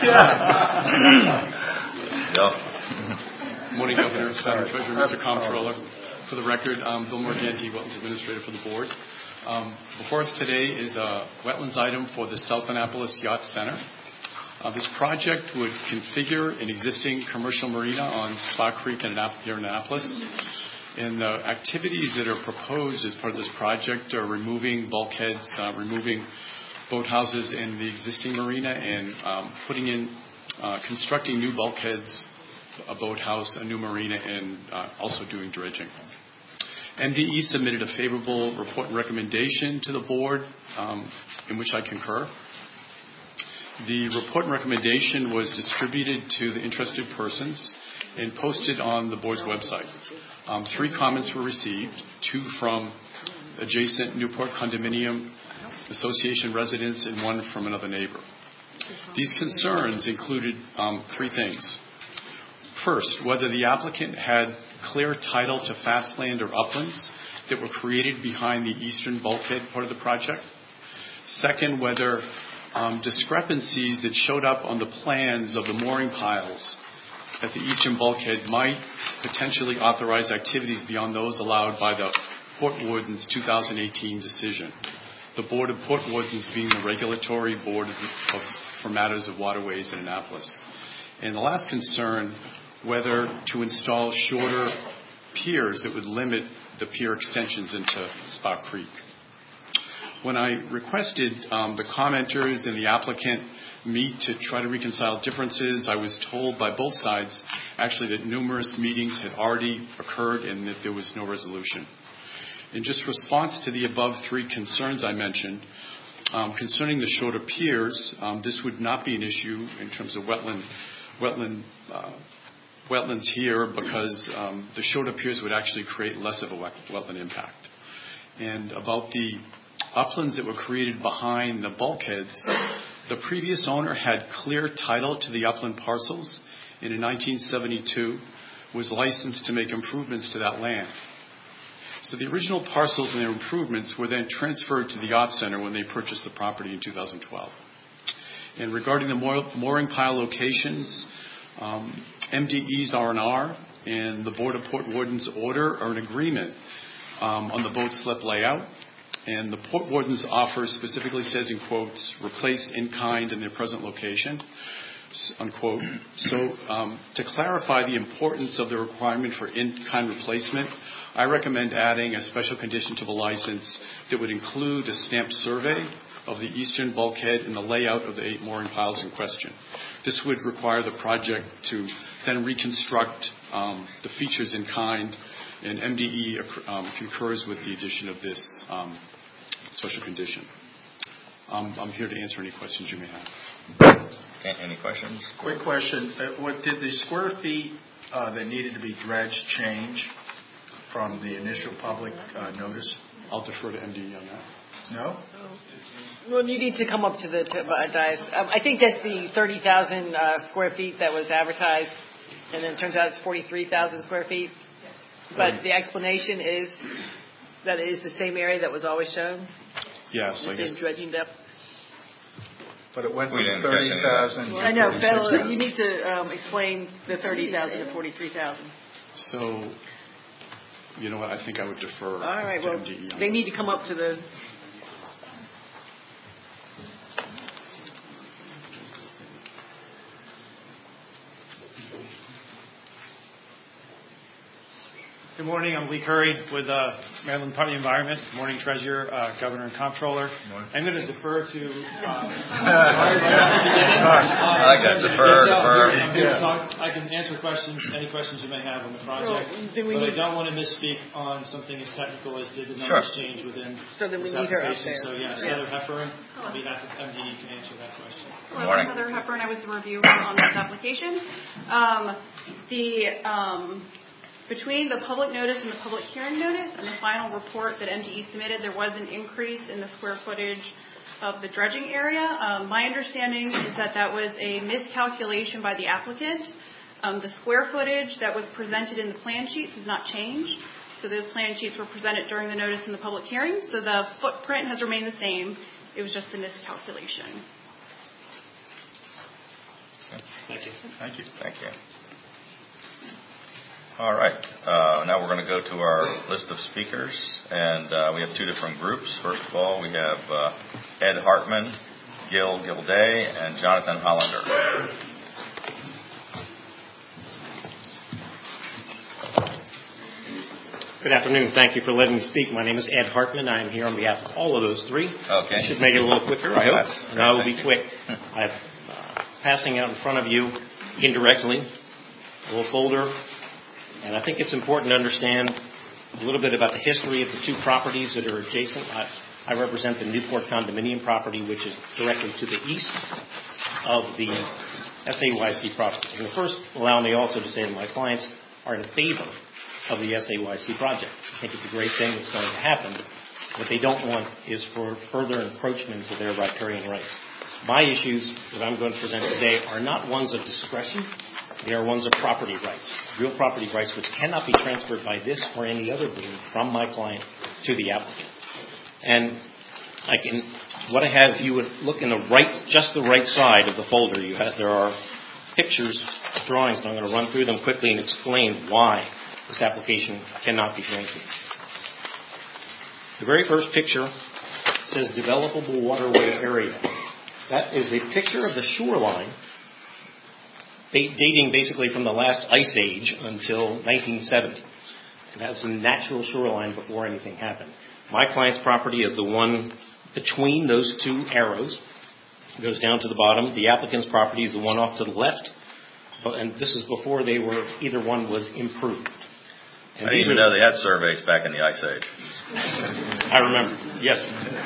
S1: Yep.
S6: Morning, Governor, Madam Treasurer, Mister Comptroller. For the record, I'm Bill Morganti, Wetlands Administrator for the Board. Um, before us today is a wetlands item for the South Annapolis Yacht Center. Uh, this project would configure an existing commercial marina on Spa Creek in Annap- here in Annapolis. And the activities that are proposed as part of this project are removing bulkheads, uh, removing boathouses in the existing marina, and um, putting in, uh, constructing new bulkheads, a boathouse, a new marina, and uh, also doing dredging. M D E submitted a favorable report and recommendation to the board, um, in which I concur. The report and recommendation was distributed to the interested persons and posted on the board's website. Um, three comments were received, two from adjacent Newport Condominium Association residents and one from another neighbor. These concerns included um, three things. First, whether the applicant had clear title to fast land or uplands that were created behind the eastern bulkhead part of the project. Second, whether um, discrepancies that showed up on the plans of the mooring piles at the eastern bulkhead might potentially authorize activities beyond those allowed by the Port Wardens two thousand eighteen decision. The Board of Port Wardens being the regulatory board of, of, for matters of waterways in Annapolis. And the last concern, whether to install shorter piers that would limit the pier extensions into Spa Creek. When I requested um, the commenters and the applicant meet to try to reconcile differences, I was told by both sides actually that numerous meetings had already occurred and that there was no resolution. In just response to the above three concerns I mentioned, um, concerning the shorter piers, um, this would not be an issue in terms of wetland, wetland, uh, wetlands here because um, the shorter piers would actually create less of a wet, wetland impact. And about the uplands that were created behind the bulkheads, the previous owner had clear title to the upland parcels and in nineteen seventy-two was licensed to make improvements to that land. So the original parcels and their improvements were then transferred to the Yacht Center when they purchased the property in two thousand twelve. And regarding the mooring pile locations, um, M D E's R and R and the Board of Port Wardens order are in agreement um, on the boat slip layout. And the Port Wardens offer specifically says in quotes, replace in kind in their present location, unquote. So um, to clarify the importance of the requirement for in-kind replacement, I recommend adding a special condition to the license that would include a stamped survey of the eastern bulkhead and the layout of the eight mooring piles in question. This would require the project to then reconstruct um, the features in kind And M D E um, concurs with the addition of this um, special condition. Um, I'm here to answer any questions you may have.
S1: Any questions?
S3: Quick question. Uh, what did the square feet uh, that needed to be dredged change from the initial public uh, notice?
S6: I'll defer to M D E on that.
S3: No?
S4: Well, you need to come up to the to, uh, dais. Um, I think that's the thirty thousand uh, square feet that was advertised, and then it turns out it's forty-three thousand square feet. But the explanation is that it is the same area that was always shown?
S6: Yes,
S4: the
S6: I
S4: same
S6: guess.
S4: dredging depth?
S3: But it went
S1: We
S3: from
S1: didn't catch any
S3: thirty
S1: of that.
S3: thousand
S4: I know,
S3: to
S4: Bill,
S3: forty-six
S4: you need to um, explain the thirty thousand to forty-three thousand.
S6: So, you know what? I think I would defer
S4: All right,
S6: to
S4: well,
S6: M D E on
S4: they
S6: this.
S4: need to come up to the...
S7: Good morning. I'm Lee Curry with uh, Maryland Department of the Environment. Good morning, Treasurer, uh, Governor, and Comptroller. I'm going to defer to. Uh,
S1: I like that. Defer, defer.
S7: I'm here to talk. I can answer questions, any questions you may have on the project,
S4: Well, then we
S7: but I
S4: need-
S7: don't want to misspeak on something as technical as did the
S1: Sure.
S7: numbers change within
S4: So then we
S7: this
S4: need her up
S7: application.
S4: there.
S7: So yes,
S4: Yeah.
S7: Heather Hepburn, on behalf of M D E, can answer that question.
S8: Hello,
S1: Morning.
S8: I'm Heather Hepburn. I was the reviewer on this application. Um, the um, between the public notice and the public hearing notice and the final report that M D E submitted, there was an increase in the square footage of the dredging area. Um, my understanding is that that was a miscalculation by the applicant. Um, the square footage that was presented in the plan sheets has not changed. So those plan sheets were presented during the notice in the public hearing. So the footprint has remained the same. It was just a miscalculation.
S7: Thank you.
S3: Thank you.
S1: Thank you. All right. Uh, now we're going to go to our list of speakers, and uh, we have two different groups. First of all, we have uh, Ed Hartman, Gil Gilday, and Jonathan Hollander.
S9: Good afternoon. Thank you for letting me speak. My name is Ed Hartman. I am here on behalf of all of those three.
S1: Okay.
S9: I should make it a little quicker, I hope.
S1: That's
S9: And I will
S1: great.
S9: be quick. I'm uh, passing out in front of you, indirectly, a little folder. And I think it's important to understand a little bit about the history of the two properties that are adjacent. I, I represent the Newport condominium property, which is directly to the east of the S A Y C property. And first, allow me also to say that my clients are in favor of the S A Y C project. I think it's a great thing that's going to happen. What they don't want is for further encroachment into their riparian rights. My issues that I'm going to present today are not ones of discretion. They are ones of property rights, real property rights which cannot be transferred by this or any other board from my client to the applicant. And I can, what I have, if you would look in the right, just the right side of the folder, you have, there are pictures, drawings, and I'm going to run through them quickly and explain why this application cannot be granted. The very first picture says developable waterway area. That is a picture of the shoreline dating basically from the last ice age until nineteen seventy. And that's a natural shoreline before anything happened. My client's property is the one between those two arrows. It goes down to the bottom. The applicant's property is the one off to the left. And this is before they were, either one was improved. And
S1: I didn't even know they had surveys back in the Ice Age.
S9: I remember, yes.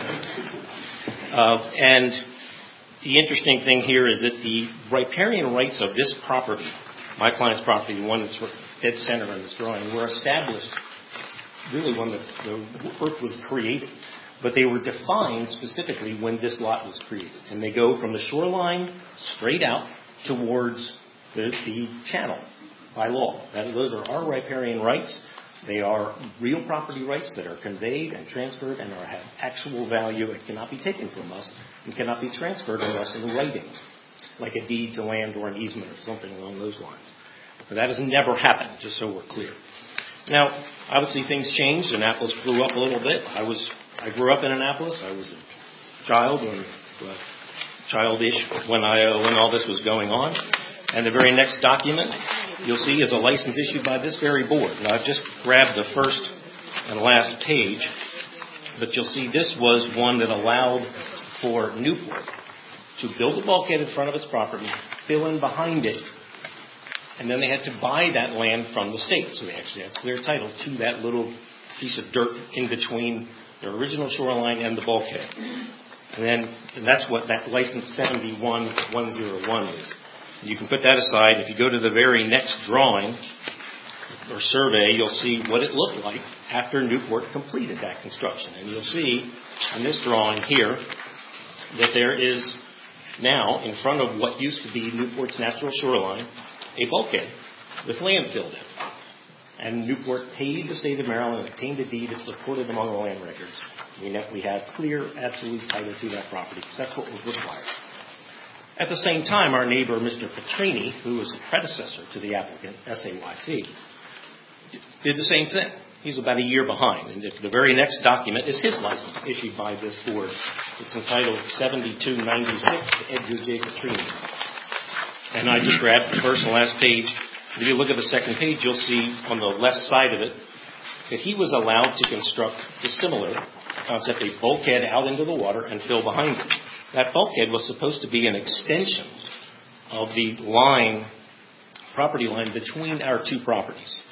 S9: Uh, and the interesting thing here is that the riparian rights of this property, my client's property, the one that's dead center in this drawing, were established really when the, the earth was created. But they were defined specifically when this lot was created. And they go from the shoreline straight out towards the, the channel by law. That, those are our riparian rights. They are real property rights that are conveyed and transferred and are, have actual value and cannot be taken from us and cannot be transferred unless in writing, like a deed to land or an easement or something along those lines. But that has never happened, just so we're clear. Now, obviously things changed. Annapolis grew up a little bit. I was I grew up in Annapolis. I was a child when uh, childish when I uh, when all this was going on. And the very next document you'll see is a license issued by this very board. Now, I've just grabbed the first and last page, but you'll see this was one that allowed for Newport to build a bulkhead in front of its property, fill in behind it, And then they had to buy that land from the state. So they actually had clear title to that little piece of dirt in between their original shoreline and the bulkhead. And then and that's what that license seventy-one one oh one is. You can put that aside. If you go to the very next drawing or survey, you'll see what it looked like after Newport completed that construction. And you'll see in this drawing here that there is now, in front of what used to be Newport's natural shoreline, a bulkhead with land filled in. And Newport paid the state of Maryland and obtained a deed. It's recorded among the land records. We we have clear, absolute title to that property because that's what was required. At the same time, our neighbor, Mister Petrini, who was the predecessor to the applicant, S A Y C, did the same thing. He's about a year behind. And the very next document is his license issued by this board. It's entitled seventy-two ninety-six to Edgar J. Petrini. And I just grabbed the first and last page. If you look at the second page, you'll see on the left side of it that he was allowed to construct the similar concept, a bulkhead out into the water and fill behind it. That bulkhead was supposed to be an extension of the line, property line between our two properties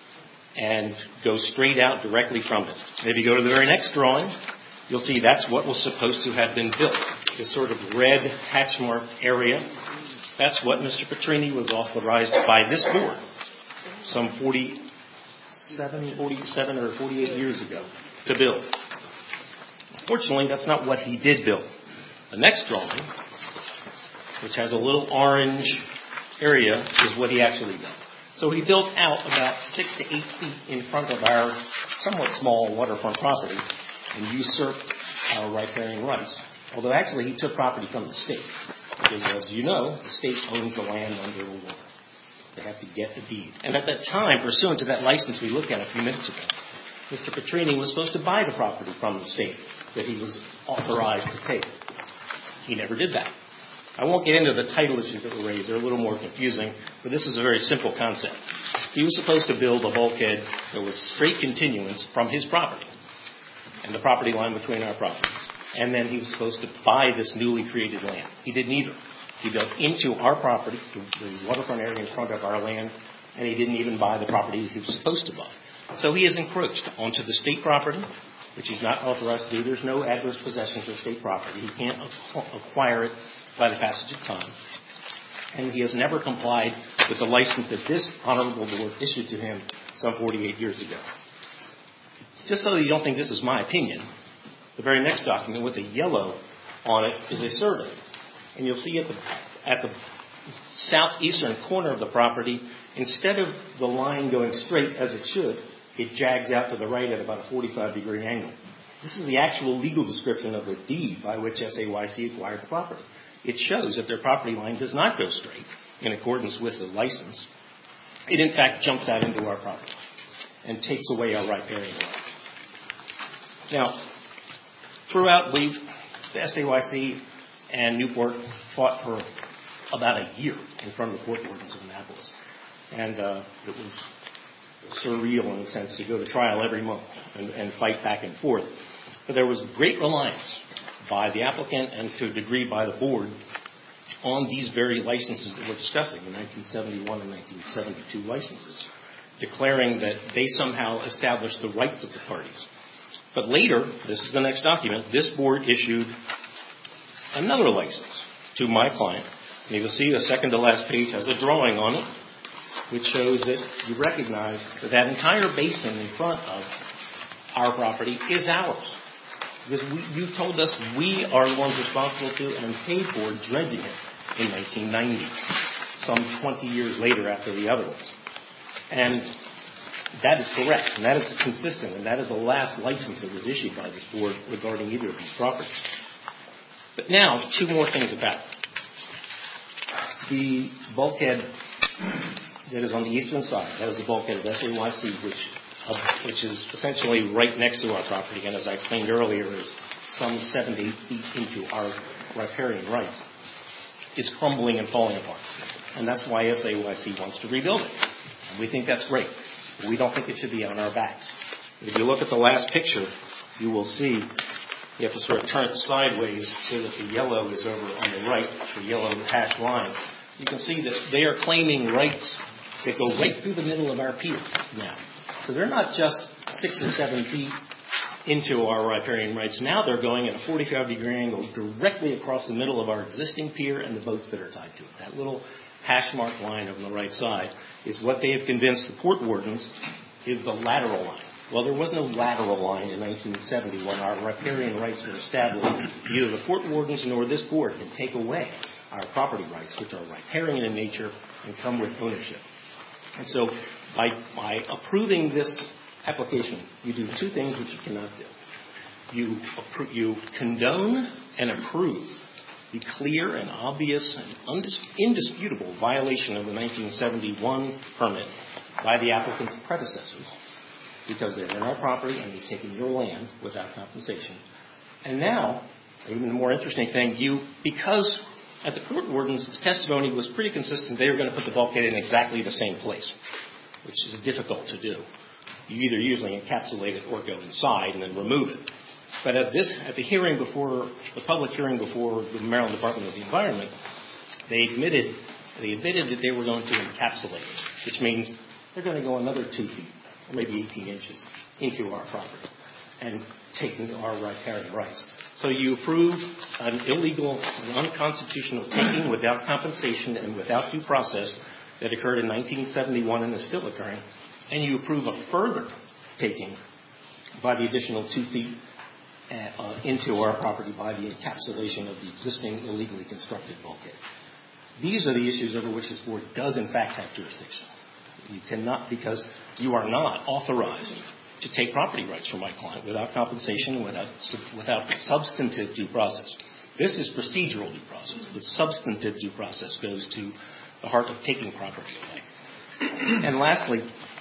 S9: and go straight out directly from it. And if you go to the very next drawing, you'll see that's what was supposed to have been built. This sort of red hatch mark area. That's what Mister Petrini was authorized by this board some forty-seven, forty-seven or forty-eight years ago to build. Unfortunately, that's not what he did build. The next drawing, which has a little orange area, is what he actually built. So he built out about six to eight feet in front of our somewhat small waterfront property and usurped our riparian rights. Although actually he took property from the state. Because as you know, the state owns the land under the water. They have to get the deed. And at that time, pursuant to that license we looked at a few minutes ago, Mister Petrini was supposed to buy the property from the state that he was authorized to take. He never did that. I won't get into the title issues that were raised. They're a little more confusing, but this is a very simple concept. He was supposed to build a bulkhead that was straight continuance from his property and the property line between our properties. And then he was supposed to buy this newly created land. He did neither. He built into our property, the waterfront area in front of our land, and he didn't even buy the property he was supposed to buy. So he has encroached onto the state property, which he's not authorized to do. There's no adverse possession for state property. He can't acquire it by the passage of time. And he has never complied with the license that this honorable board issued to him some forty-eight years ago. Just so you don't think this is my opinion, the very next document with a yellow on it is a survey. And you'll see at the, at the southeastern corner of the property, instead of the line going straight as it should, it jags out to the right at about a forty-five degree angle. This is the actual legal description of the deed by which S A Y C acquired the property. It shows that their property line does not go straight in accordance with the license. It, in fact, jumps out into our property and takes away our riparian rights. Now, throughout, we've, the S A Y C and Newport fought for about a year in front of the court wardens of Annapolis. And uh, it was surreal in a sense to go to trial every month and, and fight back and forth. But there was great reliance by the applicant and to a degree by the board on these very licenses that we're discussing, the nineteen seventy-one and nineteen seventy-two licenses, declaring that they somehow established the rights of the parties. But later, this is the next document, this board issued another license to my client. And you'll see the second to last page has a drawing on it, which shows that you recognize that that entire basin in front of our property is ours. Because we, you told us we are the ones responsible to and paid for dredging it in nineteen ninety, some twenty years later after the other ones. And that is correct, and that is consistent, and that is the last license that was issued by this board regarding either of these properties. But now, two more things about it. The bulkhead that is on the eastern side, that is the bulkhead of S A Y C, which uh, which is essentially right next to our property, and as I explained earlier, is some seven to eight feet into our riparian rights, is crumbling and falling apart. And that's why S A Y C wants to rebuild it. And we think that's great. But we don't think it should be on our backs. If you look at the last picture, you will see you have to sort of turn it sideways so that the yellow is over on the right, the yellow hatched line. You can see that they are claiming rights that go right through the middle of our pier now. So they're not just six or seven feet into our riparian rights. Now they're going at a forty-five degree angle directly across the middle of our existing pier and the boats that are tied to it. That little hash mark line on the right side is what they have convinced the port wardens is the lateral line. Well, there was no lateral line in nineteen seventy when our riparian rights were established. Neither the port wardens nor this board can take away our property rights, which are riparian in nature and come with ownership. And so by, by approving this application, you do two things which you cannot do. You, appro- you condone and approve the clear and obvious and undis- indisputable violation of the nineteen seventy-one permit by the applicant's predecessors, because they're in our property and they've taken your land without compensation. And now, even the more interesting thing, you, because at the port warden's testimony was pretty consistent, they were going to put the bulkhead in exactly the same place, which is difficult to do. You either usually encapsulate it or go inside and then remove it. But at this, at the hearing before, the public hearing before the Maryland Department of the Environment, they admitted, they admitted that they were going to encapsulate it, which means they're going to go another two feet, or maybe eighteen inches, into our property and taking our riparian rights. So you approve an illegal, an unconstitutional taking without compensation and without due process that occurred in nineteen seventy-one and is still occurring, and you approve a further taking by the additional two feet uh, into our property by the encapsulation of the existing illegally constructed bulkhead. These are the issues over which this board does in fact have jurisdiction. You cannot, because you are not authorized to take property rights from my client without compensation, without, without substantive due process. This is procedural due process, but substantive due process goes to the heart of taking property away. And lastly,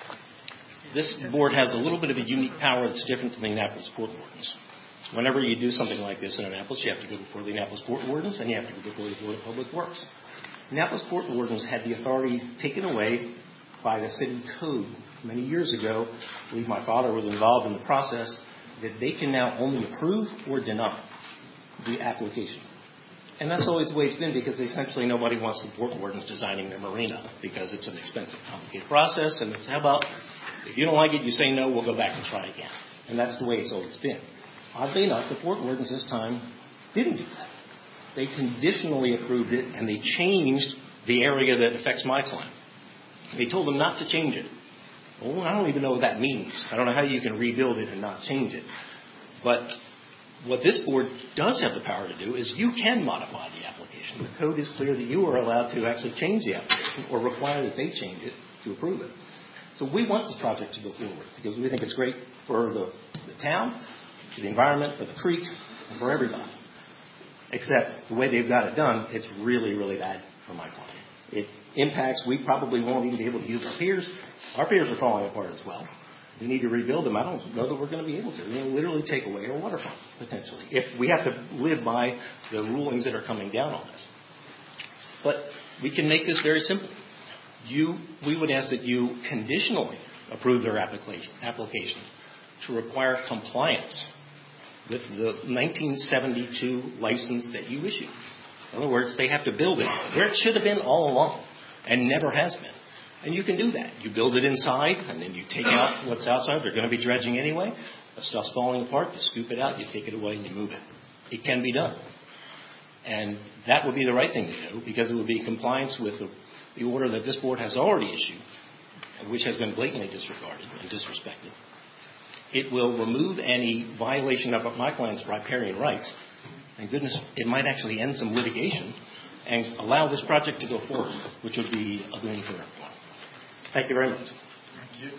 S9: this board has a little bit of a unique power that's different from the Annapolis Port Wardens. Whenever you do something like this in Annapolis, you have to go before the Annapolis Port Wardens and you have to go before the Board of Public Works. Annapolis Port Wardens had the authority taken away by the city code many years ago. I believe my father was involved in the process, that they can now only approve or deny the application. And that's always the way it's been, because essentially nobody wants the port wardens designing their marina because it's an expensive, complicated process. And it's, how about, if you don't like it, you say no, we'll go back and try again. And that's the way it's always been. Oddly enough, the port wardens this time didn't do that. They conditionally approved it, and they changed the area that affects my client. They told them not to change it. Well, I don't even know what that means. I don't know how you can rebuild it and not change it. But what this board does have the power to do is you can modify the application. The code is clear that you are allowed to actually change the application or require that they change it to approve it. So we want this project to go forward because we think it's great for the, the town, for the environment, for the creek, and for everybody. Except the way they've got it done, it's really, really bad for my client. It impacts, we probably won't even be able to use our piers. Our piers are falling apart as well. We need to rebuild them. I don't know that we're going to be able to. We're going to literally take away our waterfront, potentially, if we have to live by the rulings that are coming down on us. But we can make this very simple. You, we would ask that you conditionally approve their application, application to require compliance with the nineteen seventy-two license that you issued. In other words, they have to build it where it should have been all along and never has been. And you can do that. You build it inside, and then you take out what's outside. They're going to be dredging anyway. The stuff's falling apart. You scoop it out, you take it away, and you move it. It can be done. And that would be the right thing to do, because it would be in compliance with the, the order that this board has already issued, which has been blatantly disregarded and disrespected. It will remove any violation of my client's riparian rights. And goodness, it might actually end some litigation and allow this project to go forward, which would be a boon for everyone. Thank you very much.
S3: Thank you.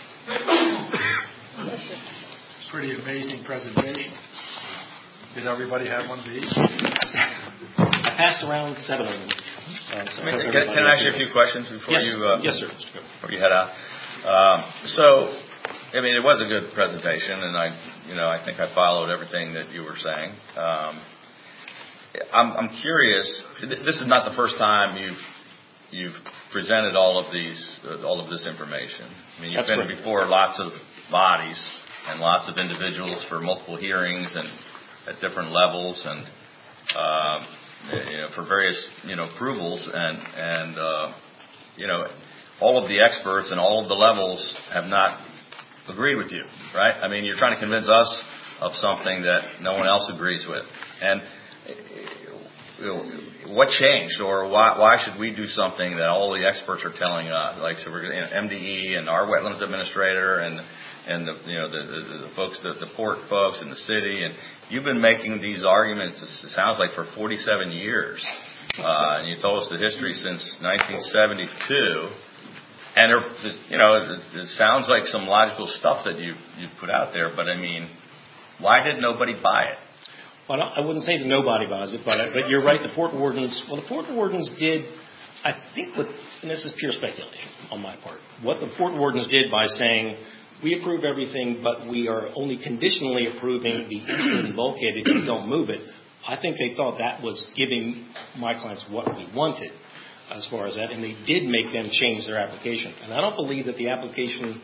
S3: Pretty amazing presentation. Did everybody have one of these?
S9: I passed around seven of them. Uh, so
S1: I mean, can, can I ask you a few questions before
S9: yes.
S1: you uh,
S9: yes, sir.
S1: before you head out? Um, so, I mean, it was a good presentation, and I, you know, I think I followed everything that you were saying. Um, I'm, I'm curious. This is not the first time you've you've presented all of these, uh, all of this information. I mean, you've
S9: That's
S1: been
S9: right.
S1: before lots of bodies and lots of individuals for multiple hearings and at different levels, and uh, you know, for various, you know, approvals, and and uh, you know, all of the experts and all of the levels have not agreed with you, right? I mean, you're trying to convince us of something that no one else agrees with. And you know, what changed, or why, why should we do something that all the experts are telling us? Like, so we're going to, M D E and our wetlands administrator and and the you know the, the, the folks, the, the port folks in the city, and you've been making these arguments. It sounds like for forty-seven years, uh, and you told us the history since nineteen seventy-two. And there, you know, it, it sounds like some logical stuff that you you put out there, but I mean, why did nobody buy it?
S9: Well, I wouldn't say that nobody buys it, but but you're right. The port wardens, well, the port wardens did, I think, what, and this is pure speculation on my part, what the port wardens did by saying, we approve everything, but we are only conditionally approving the eastern bulkhead if you don't move it. I think they thought that was giving my clients what we wanted as far as that, and they did make them change their application. And I don't believe that the application,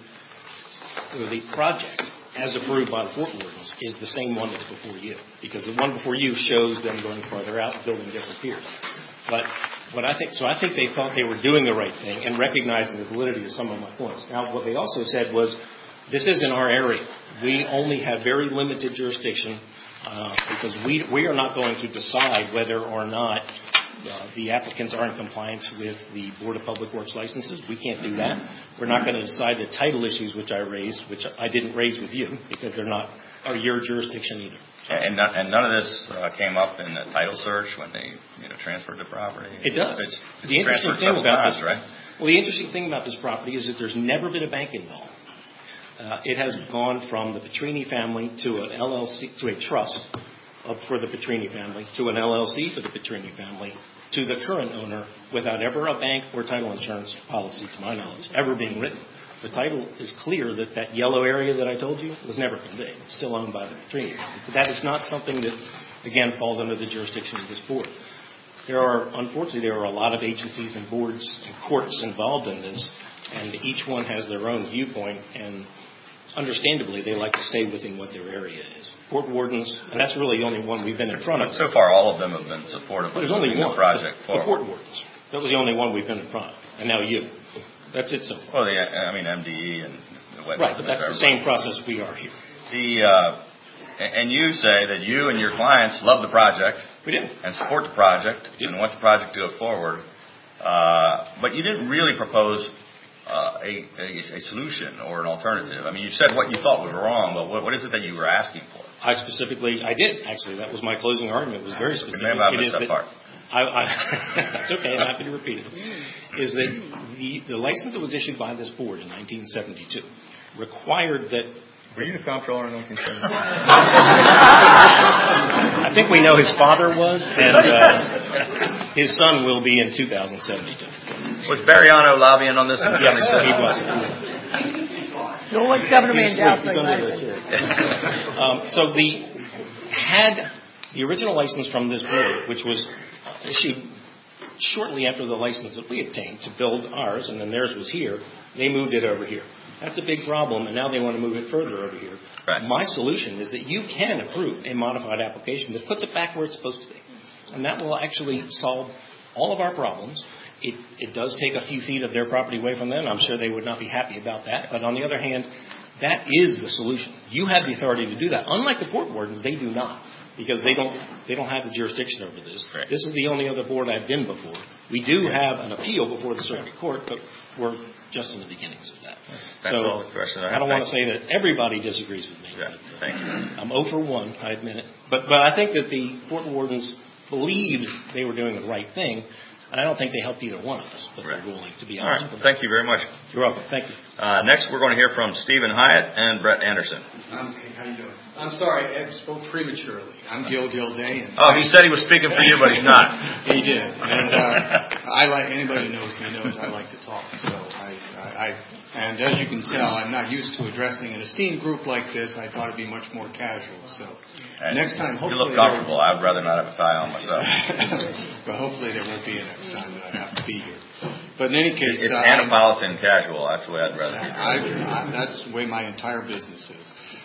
S9: or the project, as approved by the port wardens, is the same one that's before you, because the one before you shows them going farther out, building different piers. But what I think, so I think they thought they were doing the right thing and recognizing the validity of some of my points. Now, what they also said was, this isn't our area. We only have very limited jurisdiction uh, because we we are not going to decide whether or not uh, the applicants are in compliance with the Board of Public Works licenses. We can't do that. We're not going to decide the title issues which I raised, which I didn't raise with you because they're not are your jurisdiction either. So,
S1: and, not, and none of this uh, came up in the title search when they you know transferred the property?
S9: It does.
S1: It's, it's
S9: the interesting thing about
S1: times,
S9: this,
S1: right?
S9: Well, the interesting thing about this property is that there's never been a bank involved. Uh, it has gone from the Petrini family to an L L C, to a trust of, for the Petrini family, to an L L C for the Petrini family, to the current owner without ever a bank or title insurance policy, to my knowledge, ever being written. The title is clear that that yellow area that I told you was never conveyed. It's still owned by the Petrini family. But that is not something that, again, falls under the jurisdiction of this board. There are, unfortunately, there are a lot of agencies and boards and courts involved in this, and each one has their own viewpoint, and understandably, they like to stay within what their area is. Port wardens, and that's really the only one we've been in front of.
S1: So far, all of them have been supportive of
S9: There's only one
S1: the project
S9: the, the port wardens. That was the only one we've been in front of, and now you. That's it so far.
S1: Well, the, I mean, M D E and the wetlands.
S9: Right, but that's the same process we are here.
S1: The uh, and you say that you and your clients love the project.
S9: We do.
S1: And support the project and want the project to go forward. Uh, but you didn't really propose uh, a, a, a solution or an alternative. I mean, you said what you thought was wrong, but what, what is it that you were asking for?
S9: I specifically, I did, actually. That was my closing argument. It was very specific.
S1: Maybe I
S9: it
S1: missed
S9: is
S1: that
S9: that
S1: part.
S9: I, I, that's okay. I'm happy to repeat it. Is that the, the license that was issued by this board in nineteen seventy-two required that...
S1: Were you the comptroller in nineteen seventy-two?
S9: I think we know his father was, and uh, his son will be in two thousand seventy-two.
S1: Was Bariano lobbying on this? In
S9: yes, he was.
S4: Don't let Governor Mandel say
S9: that. Um, so the had the original license from this board, which was issued shortly after the license that we obtained to build ours, and then theirs was here, they moved it over here. That's a big problem, and now they want to move it further over here.
S1: Right.
S9: My solution is that you can approve a modified application that puts it back where it's supposed to be. And that will actually solve all of our problems. It, it does take a few feet of their property away from them. I'm sure they would not be happy about that. But on the other hand, that is the solution. You have the authority to do that. Unlike the port wardens, they do not, because they don't they don't have the jurisdiction over this.
S1: Correct.
S9: This is the only other board I've been before. We do have an appeal before the circuit court, but we're just in the beginnings of that.
S1: That's
S9: so
S1: all the question I have.
S9: I don't
S1: Thank
S9: want to say that everybody disagrees with me.
S1: Yeah, thank you.
S9: I'm zero for one, I admit it. But but I think that the port wardens believed they were doing the right thing, and I don't think they helped either one of us with
S1: right.
S9: their ruling, to be
S1: All
S9: honest.
S1: right. Well, thank you very much.
S9: You're welcome. Thank you.
S1: Uh, next, we're going to hear from Stephen Hyatt and Brett Anderson.
S10: Um, hey, how you doing? I'm sorry, Ed spoke prematurely. I'm Gil Gilday. And
S1: oh, he said he was speaking for you, but he's not.
S10: He did. And uh, I like anybody who knows me knows I like to talk. So I, I, I, and as you can tell, I'm not used to addressing an esteemed group like this. I thought it'd be much more casual. So
S1: and
S10: next time, hopefully,
S1: you look comfortable. I'd rather not have a tie on myself.
S10: But hopefully, there won't be a next time that I have to be here. But in any case,
S1: it's
S10: uh,
S1: Annapolitan casual. That's the way I'd rather.
S10: I, I, that's the way my entire business is.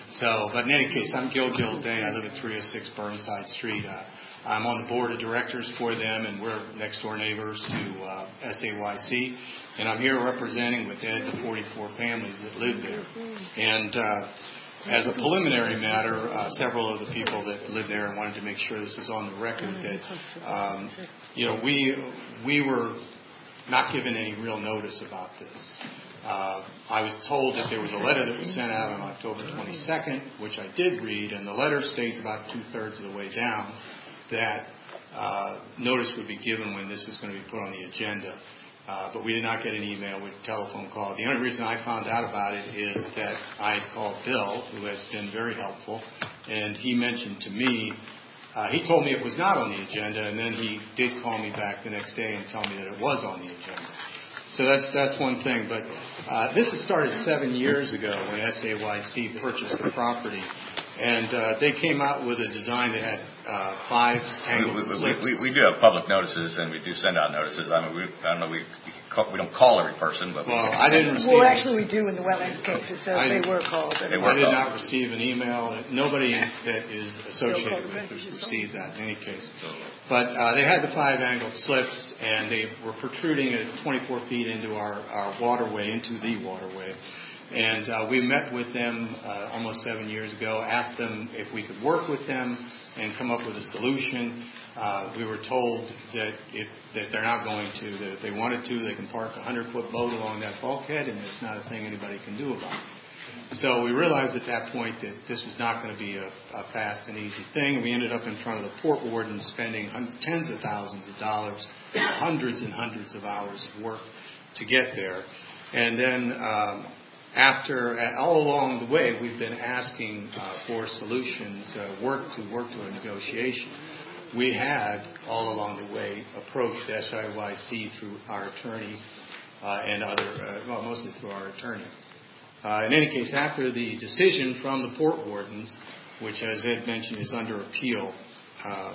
S10: So, but in any case, I'm Gil Gilday. I live at three oh six Burnside Street. Uh, I'm on the board of directors for them, and we're next door neighbors to uh, S A Y C. And I'm here representing with Ed the forty-four families that live there. And uh, as a preliminary matter, uh, several of the people that live there, and wanted to make sure this was on the record, that um, you know we we were not given any real notice about this. Uh, I was told that there was a letter that was sent out on October twenty-second, which I did read, and the letter states about two-thirds of the way down that uh, notice would be given when this was going to be put on the agenda. Uh, but we did not get an email with a telephone call. The only reason I found out about it is that I called Bill, who has been very helpful, and he mentioned to me, uh, he told me it was not on the agenda, and then he did call me back the next day and tell me that it was on the agenda. So that's that's one thing. But uh, this has started seven years ago when S A Y C purchased the property. And uh, they came out with a design that had uh, five tangled
S1: we, we,
S10: slips.
S1: We, we, we do have public notices, and we do send out notices. I mean, we, I don't know, we we don't call every person, but
S10: well,
S1: we
S10: I didn't receive.
S4: Well, actually, we do in the wetlands cases, so
S10: I,
S4: they were called.
S1: They were
S10: I did
S1: called.
S10: not receive an email. Nobody that is associated with us received that in any case. But uh, they had the five angled slips, and they were protruding at twenty-four feet into our, our waterway, into the waterway. And uh, we met with them uh, almost seven years ago, asked them if we could work with them and come up with a solution. Uh, we were told that if that they're not going to, that if they wanted to, they can park a hundred-foot boat along that bulkhead, and there's not a thing anybody can do about it. So we realized at that point that this was not going to be a, a fast and easy thing. We ended up in front of the port warden spending tens of thousands of dollars, hundreds and hundreds of hours of work to get there. And then um, After, all along the way, we've been asking uh, for solutions, uh, work to work to a negotiation. We had, all along the way, approached S I Y C through our attorney uh, and other, uh, well, mostly through our attorney. Uh, in any case, after the decision from the port wardens, which, as Ed mentioned, is under appeal, uh,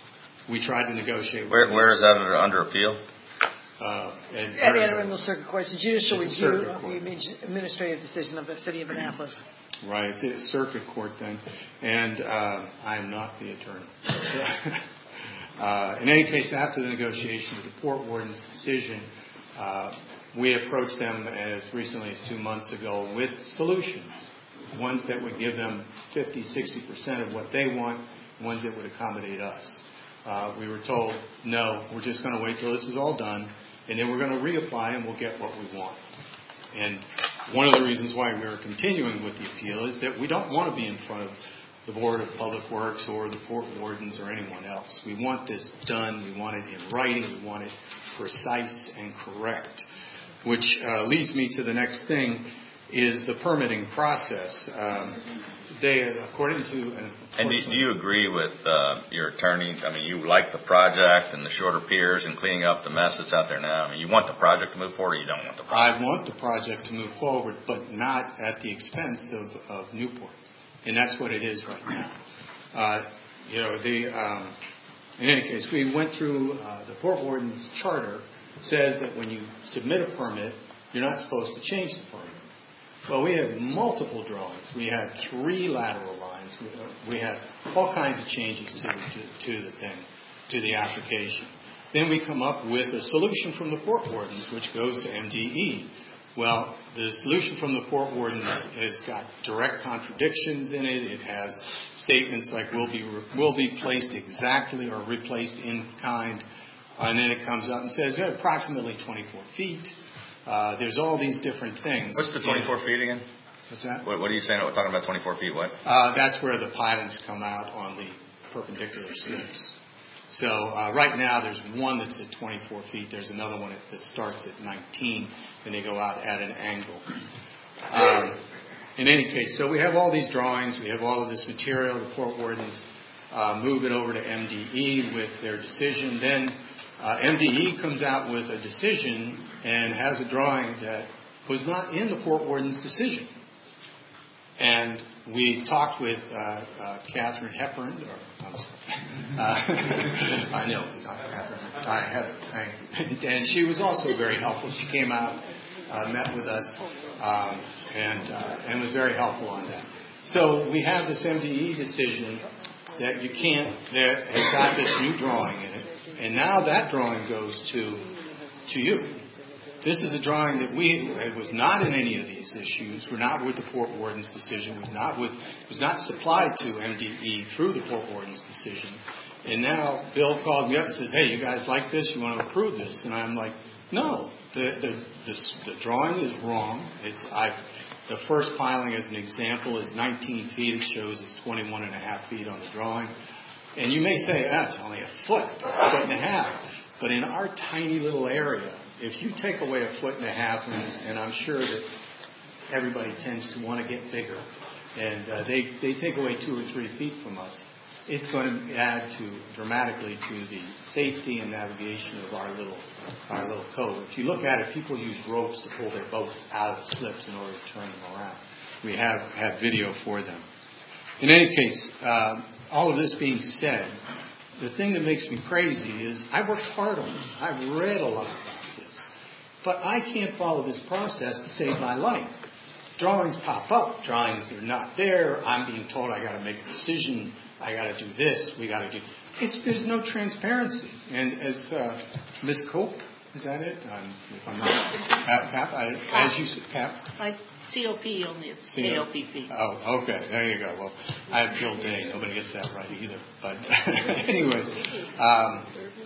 S10: we tried to negotiate.
S1: Where, where is that under, under appeal?
S10: Uh, and
S4: At the Anne Arundel Circuit Court, it's a judicial
S10: It's a
S4: review
S10: circuit
S4: of
S10: court.
S4: the administrative decision of the City of Annapolis.
S10: Right, it's a circuit court then, and uh, I'm not the attorney. uh, in any case, after the negotiation with the port warden's decision, uh, we approached them as recently as two months ago with solutions, ones that would give them fifty, sixty percent of what they want, ones that would accommodate us. Uh, we were told, no, we're just going to wait till this is all done, and then we're going to reapply and we'll get what we want. And one of the reasons why we're continuing with the appeal is that we don't want to be in front of the Board of Public Works or the port wardens or anyone else. We want this done. We want it in writing. We want it precise and correct, which uh, leads me to the next thing is the permitting process. Um, they, according to... An
S1: and do, do you agree with uh, your attorney? I mean, you like the project and the shorter piers and cleaning up the mess that's out there now. I mean, you want the project to move forward, or you don't want the project?
S10: I want the project to move forward, but not at the expense of, of Newport. And that's what it is right now. Uh, you know, the, um, in any case, we went through uh, the Port Warden's charter says that when you submit a permit, you're not supposed to change the permit. Well, we had multiple drawings. We had three lateral lines. We, uh, we had all kinds of changes to, to, to the thing, to the application. Then we come up with a solution from the Port Wardens, which goes to M D E. Well, the solution from the Port Wardens has got direct contradictions in it. It has statements like will be will be placed exactly or replaced in kind, and then it comes up and says yeah, approximately twenty-four feet. Uh, there's all these different things.
S1: What's the twenty-four feet again?
S10: What's that?
S1: What, what are you saying? We're talking about twenty-four feet. What?
S10: Uh, that's where the pilings come out on the perpendicular slips. So uh, right now there's one that's at twenty-four feet. There's another one that starts at nineteen, and they go out at an angle. Um, in any case, so we have all these drawings. We have all of this material. The Port Wardens uh, move it over to M D E with their decision. Then uh, M D E comes out with a decision and has a drawing that was not in the Port Warden's decision. And we talked with uh, uh, Catherine Hepburn, or I'm sorry, uh, I know it's not Catherine, I Heather, thank you. And she was also very helpful. She came out, uh, met with us, um, and uh, and was very helpful on that. So we have this M D E decision that you can't, that has got this new drawing in it, and now that drawing goes to to you. This is a drawing that we, it was not in any of these issues. We're not with the Port Warden's decision. We're not with, it was not supplied to M D E through the Port Warden's decision. And now Bill called me up and says, hey, you guys like this? You want to approve this? And I'm like, no, the the the, the drawing is wrong. It's I've the first piling, as an example, is nineteen feet. It shows it's twenty-one and a half feet on the drawing. And you may say, that's ah, only a foot, a foot and a half. But in our tiny little area, if you take away a foot and a half, and, and I'm sure that everybody tends to want to get bigger, and uh, they, they take away two or three feet from us, it's going to add to dramatically to the safety and navigation of our little our little cove. If you look at it, people use ropes to pull their boats out of the slips in order to turn them around. We have have video for them. In any case, uh, all of this being said, the thing that makes me crazy is I worked hard on this. I've read a lot about this, but I can't follow this process to save my life. Drawings pop up, drawings are not there. I'm being told I got to make a decision. I got to do this. We got to do. It's there's no transparency. And as uh, Miz Cope, is that it? Um, if I'm not, Pap, Pap, I, as you said, Pap.
S2: I C O P only. It's
S10: C O P.
S2: A O P P.
S10: Oh, okay. There you go. Well, I have Bill Day. Nobody gets that right either. But anyways, um,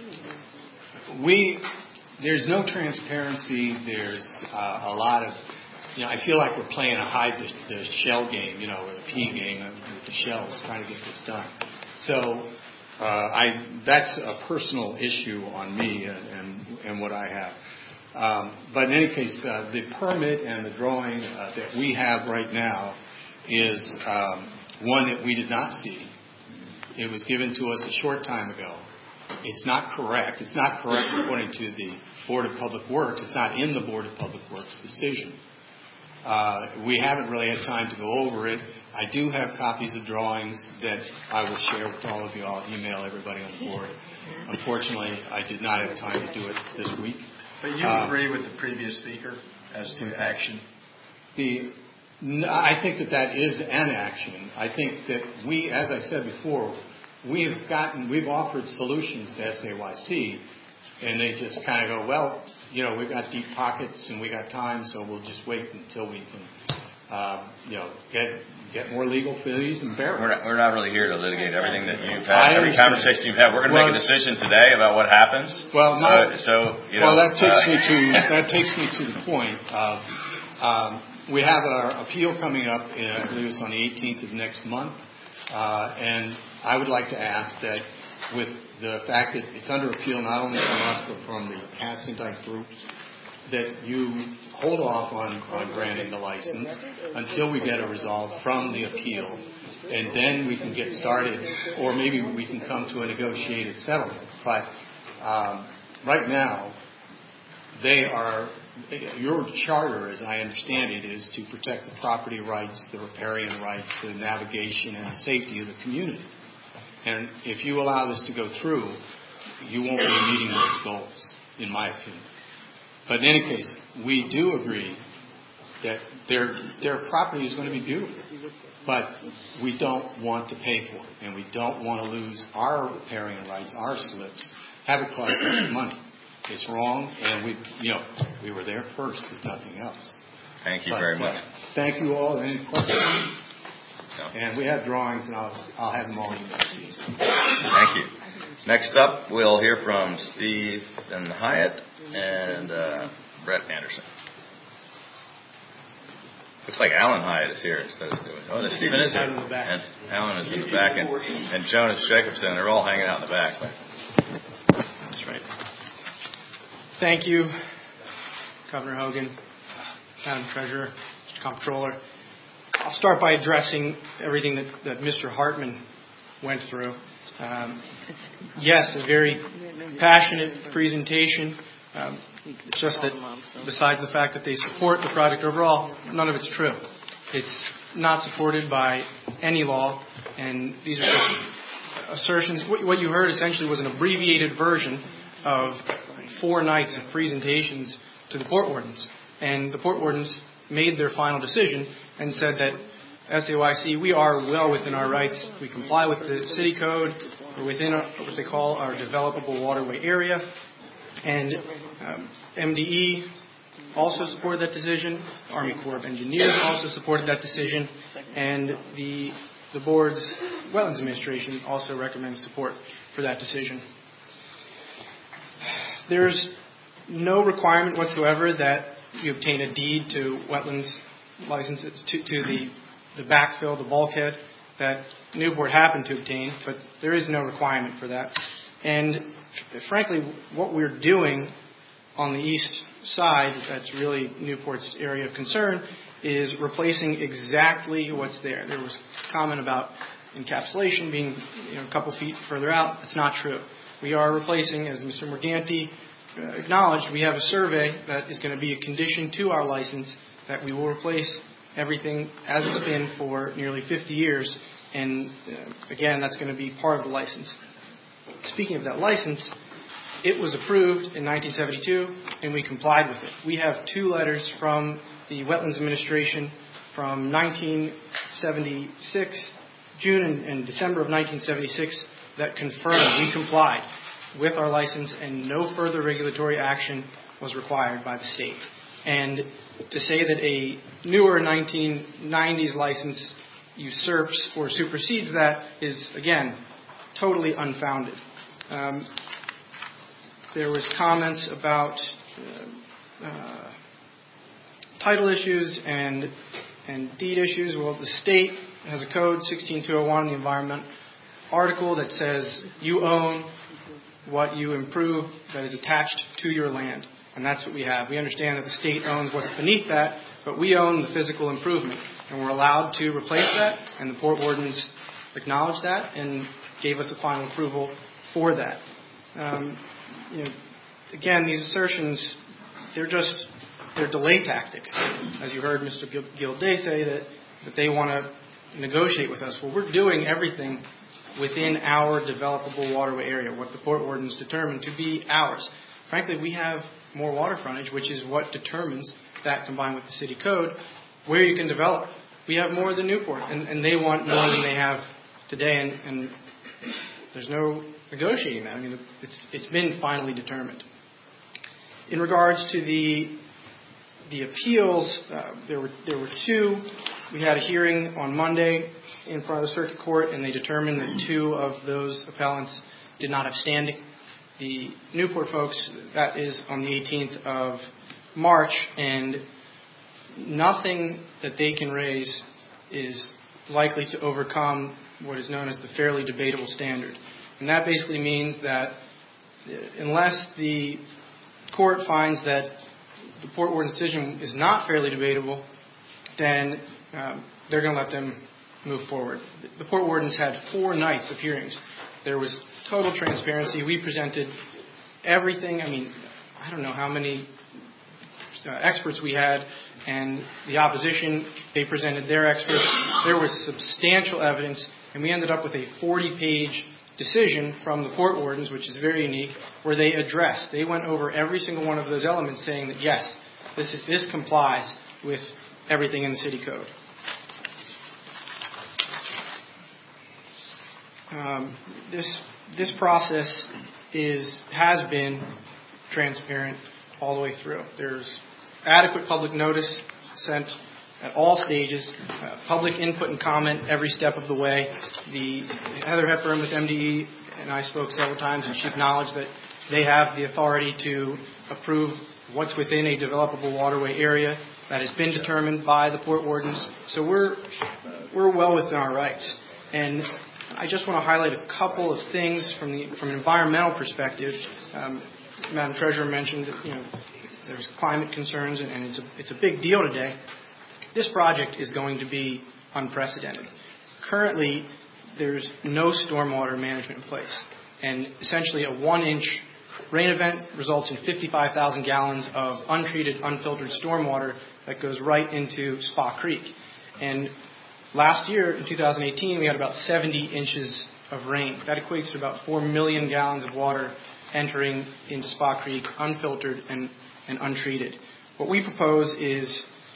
S10: we there's no transparency. There's uh, a lot of. You know, I feel like we're playing a hide the, the shell game, you know, or the pea game with the shells, trying to get this done. So, uh, I that's a personal issue on me and and, and what I have. Um, but in any case, uh, the permit and the drawing uh, that we have right now is um, one that we did not see. It was given to us a short time ago. It's not correct. It's not correct according to the Board of Public Works. It's not in the Board of Public Works decision. Uh, we haven't really had time to go over it. I do have copies of drawings that I will share with all of you. I'll email everybody on the board. Unfortunately, I did not have time to do it this week.
S3: But you
S10: uh,
S3: agree with the previous speaker as to action?
S10: The, I think that that is an action. I think that we, as I said before, we've gotten, we've offered solutions to S A Y C, and they just kind of go, well, you know, we've got deep pockets and we got time, so we'll just wait until we can, uh, you know, get get more legal fees and barrels.
S1: We're not, we're not really here to litigate everything that you've had, every conversation you've had. We're going to well, make a decision today about what happens.
S10: Well, my,
S1: uh, so you know,
S10: well, that takes
S1: uh,
S10: me to that takes me to the point of um, we have our appeal coming up. In, I believe it's on the eighteenth of next month, uh, and I would like to ask that with the fact that it's under appeal not only from us but from the casting type groups, that you hold off on, on granting the license until we get a resolve from the appeal, and then we can get started, or maybe we can come to a negotiated settlement. But um, right now, they are, your charter, as I understand it, is to protect the property rights, the riparian rights, the navigation, and the safety of the community. And if you allow this to go through, you won't be meeting those goals, in my opinion. But in any case, we do agree that their their property is going to be beautiful, but we don't want to pay for it, and we don't want to lose our riparian rights, our slips, have it cost us money. It's wrong, and we, you know, we were there first, if nothing else.
S1: Thank you
S10: but,
S1: very much.
S10: Uh, thank you all. Any questions? No. And we have drawings, and I'll I'll have them all emailed to you.
S1: Thank you. Next up, we'll hear from Stephen Hyatt and uh, Brett Anderson. Looks like Alan Hyatt is here instead of Stephen. Oh, Stephen is here. And Alan is in the back, and, and Jonas Jacobson. They're all hanging out in the back. That's right.
S11: Thank you, Governor Hogan, Madam Treasurer, Mister Comptroller. I'll start by addressing everything that, that Mister Hartman went through. Um, yes, a very passionate presentation. Um, it's just that besides the fact that they support the project overall, none of it's true. It's not supported by any law, and these are just assertions. What you heard essentially was an abbreviated version of four nights of presentations to the Port Wardens. And the Port Wardens made their final decision and said that S A Y C, we are well within our rights. We comply with the city code. We're within our, what they call our developable waterway area. And um, M D E also supported that decision. Army Corps of Engineers also supported that decision. And the the board's Wetlands Administration also recommends support for that decision. There's no requirement whatsoever that you obtain a deed to wetlands licenses, to, to the, the backfill, the bulkhead that Newport happened to obtain, but there is no requirement for that. And frankly, what we're doing on the east side, that's really Newport's area of concern, is replacing exactly what's there. There was a comment about encapsulation being you know, a couple feet further out. That's not true. We are replacing, as Mister Morganti uh, acknowledged, we have a survey that is going to be a condition to our license that we will replace everything as it's been for nearly fifty years. And uh, again, that's going to be part of the license. Speaking of that license, it was approved in nineteen seventy-two, and we complied with it. We have two letters from the Wetlands Administration from nineteen seventy-six, June and, and December of nineteen seventy-six, that confirmed we complied with our license and no further regulatory action was required by the state. And to say that a newer nineteen nineties license usurps or supersedes that is, again, totally unfounded. Um, there was comments about uh, uh, title issues and and deed issues. Well, the state has a code, sixteen two oh one, the environment article that says you own what you improve that is attached to your land. And that's what we have. We understand that the state owns what's beneath that, but we own the physical improvement. And we're allowed to replace that, and the Port Wardens acknowledged that and gave us a final approval for that. Um, you know, again, these assertions, they're just, they're delay tactics. As you heard Mister Gilday say, that, that they want to negotiate with us. Well, we're doing everything within our developable waterway area, what the Port Wardens determined to be ours. Frankly, we have more water frontage, which is what determines that, combined with the city code, where you can develop. We have more than Newport, and, and they want more than they have today, and, and there's no negotiating that. I mean, it's, it's been finally determined. In regards to the the appeals, uh, there were there were two. We had a hearing on Monday in front of the circuit court, and they determined that two of those appellants did not have standing. The Newport folks, that is on the eighteenth of March, and nothing that they can raise is likely to overcome what is known as the fairly debatable standard. And that basically means that unless the court finds that the Port Warden decision is not fairly debatable, then um, they're going to let them move forward. The Port Wardens had four nights of hearings. There was total transparency. We presented everything. I mean, I don't know how many uh, experts we had, and the opposition, they presented their experts. There was substantial evidence, and we ended up with a forty-page decision from the Port Wardens, which is very unique, where they addressed, they went over every single one of those elements, saying that yes, this is, this complies with everything in the city code. Um, this this process is has been transparent all the way through. There's adequate public notice sent at all stages, uh, public input and comment every step of the way. The Heather Hepburn with M D E and I spoke several times, and she acknowledged that they have the authority to approve what's within a developable waterway area that has been determined by the Port Wardens. So we're we're well within our rights. And I just want to highlight a couple of things from the from an environmental perspective. Um, Madam Treasurer mentioned that, you know, there's climate concerns, and, and it's a it's a big deal today. This project is going to be unprecedented. Currently, there's no stormwater management in place, and essentially a one-inch rain event results in fifty-five thousand gallons of untreated, unfiltered stormwater that goes right into Spa Creek. And last year, in two thousand eighteen, we had about seventy inches of rain. That equates to about four million gallons of water entering into Spa Creek, unfiltered and, and untreated. What we propose is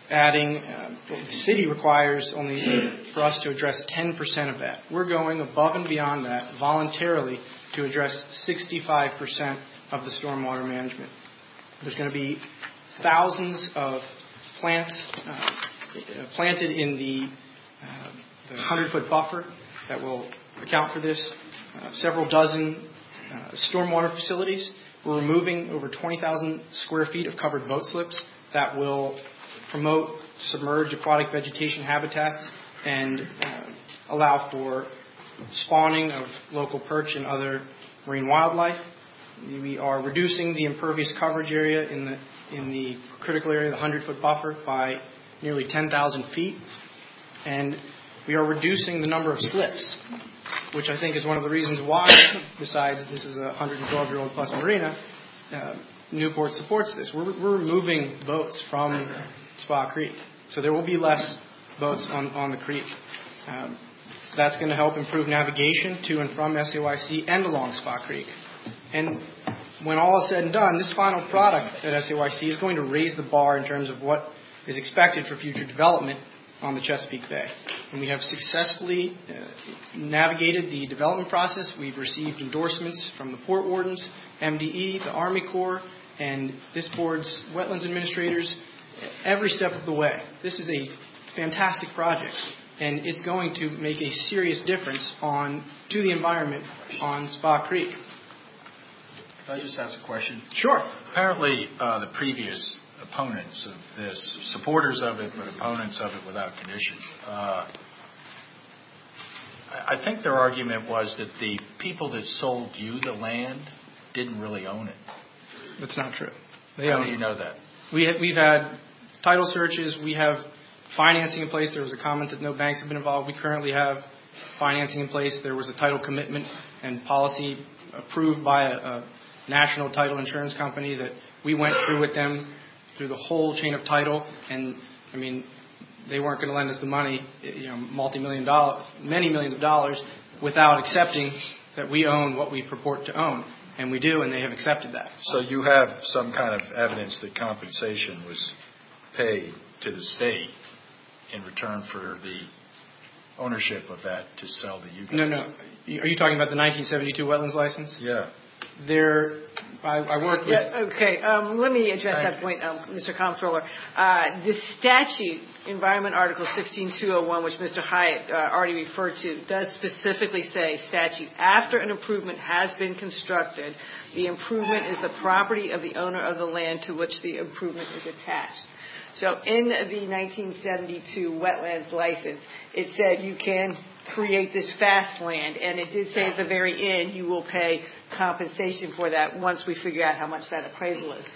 S11: adding, uh, well, the city requires only for us to address ten percent of that. We're going above and beyond that voluntarily to address sixty-five percent of the stormwater management. There's going to be thousands of plants uh, planted in the uh, the hundred-foot buffer that will account for this. Uh, several dozen uh, stormwater facilities. We're removing over twenty thousand square feet of covered boat slips that will promote submerged aquatic vegetation habitats and uh, allow for spawning of local perch and other marine wildlife. We are reducing the impervious coverage area in the in the critical area, the hundred-foot buffer, by nearly ten thousand feet. And we are reducing the number of slips, which I think is one of the reasons why, besides this is a one hundred twelve-year-old plus marina, uh, Newport supports this. We're, we're removing boats from Spa Creek. So there will be less boats on, on the creek. Um, that's going to help improve navigation to and from S A Y C and along Spa Creek. And when all is said and done, this final product at S A Y C is going to raise the bar in terms of what is expected for future development on the Chesapeake Bay. And we have successfully uh, navigated the development process. We've received endorsements from the Port Wardens, M D E, the Army Corps, and this board's wetlands administrators every step of the way. This is a fantastic project, and it's going to make a serious difference on to the environment on Spa Creek.
S3: Can I just ask a question?
S11: Sure.
S3: Apparently, uh, the previous opponents of this, supporters of it, but opponents of it without conditions, uh, I think their argument was that the people that sold you the land didn't really own it.
S11: That's not true. They
S3: How
S11: own
S3: do you know that?
S11: We ha- we've had title searches. We have financing in place. There was a comment that no banks have been involved. We currently have financing in place. There was a title commitment and policy approved by a, a national title insurance company that we went through with them through the whole chain of title. And, I mean, they weren't going to lend us the money, you know, multi-million dollars, many millions of dollars, without accepting that we own what we purport to own. And we do, and they have accepted that.
S3: So you have some kind of evidence that compensation was paid to the state in return for the ownership of that to sell to you guys?
S11: No, no. Are you talking about the nineteen seventy-two wetlands license?
S3: Yeah.
S11: There, I, I worked with...
S4: Yeah, okay, um, let me address that point, um, Mister Comptroller. Uh, the statute, Environment Article sixteen two oh one, which Mister Hyatt uh, already referred to, does specifically say, statute, after an improvement has been constructed, the improvement is the property of the owner of the land to which the improvement is attached. So in the nineteen seventy-two wetlands license, it said you can create this fast land, and it did say at the very end you will pay compensation for that once we figure out how much that appraisal is.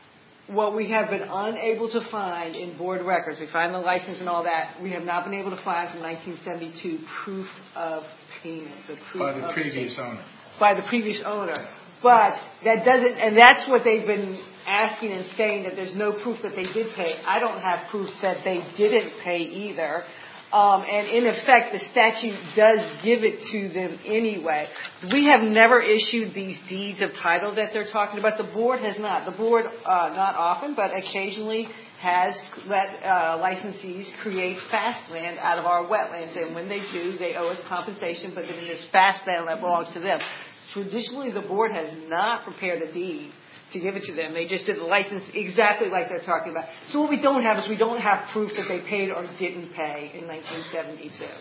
S4: What we have been unable to find in board records, we find the license and all that, we have not been able to find from nineteen seventy-two proof of payment. The proof
S3: By the
S4: of
S3: previous
S4: payment.
S3: owner.
S4: By the previous owner. But that doesn't, and that's what they've been asking and saying, that there's no proof that they did pay. I don't have proof that they didn't pay either. Um, and in effect, the statute does give it to them anyway. We have never issued these deeds of title that they're talking about. The board has not. The board, uh, not often, but occasionally has let uh, licensees create fast land out of our wetlands. And when they do, they owe us compensation, but then there's fast land that belongs to them. Traditionally, the board has not prepared a deed to give it to them. They just did the license exactly like they're talking about. So what we don't have is we don't have proof that they paid or didn't pay in nineteen seventy-two.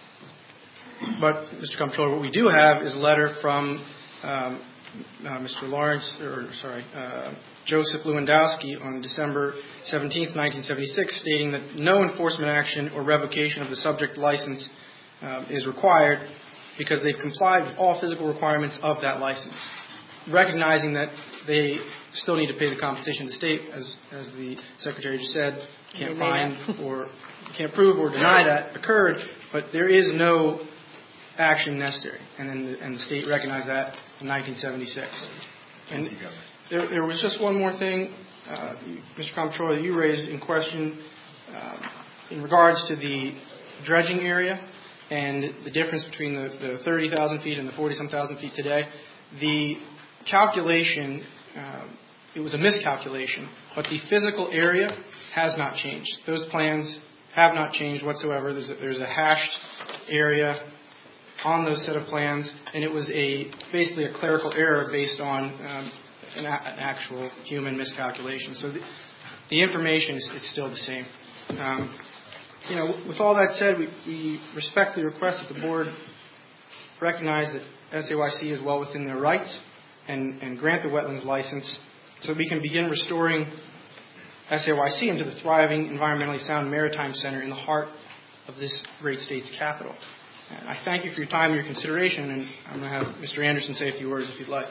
S11: But, Mister Comptroller, what we do have is a letter from um, uh, Mister Lawrence, or sorry, uh, Joseph Lewandowski on December seventeenth, nineteen seventy-six, stating that no enforcement action or revocation of the subject license uh, is required because they've complied with all physical requirements of that license, recognizing that they still need to pay the compensation to the state, as as the Secretary just said, can't find or can't prove or deny that occurred, but there is no action necessary, and then the, and the state recognized that in nineteen seventy-six. And there, there was just one more thing, uh, Mister Comptroller, that you raised in question uh, in regards to the dredging area and the difference between the, the thirty thousand feet and the forty-some thousand feet today. The calculation uh, it was a miscalculation. But the physical area has not changed. Those plans have not changed whatsoever. There's a, there's a hashed area on those set of plans, and it was a basically a clerical error based on um, an, a, an actual human miscalculation. So the, the information is, is still the same. Um, you know, with all that said, we, we respectfully request that the board recognize that S A Y C is well within their rights and, and grant the wetlands license so that we can begin restoring S A Y C into the thriving, environmentally sound maritime center in the heart of this great state's capital. And I thank you for your time and your consideration, and I'm going to have Mister Anderson say a few words if you'd like.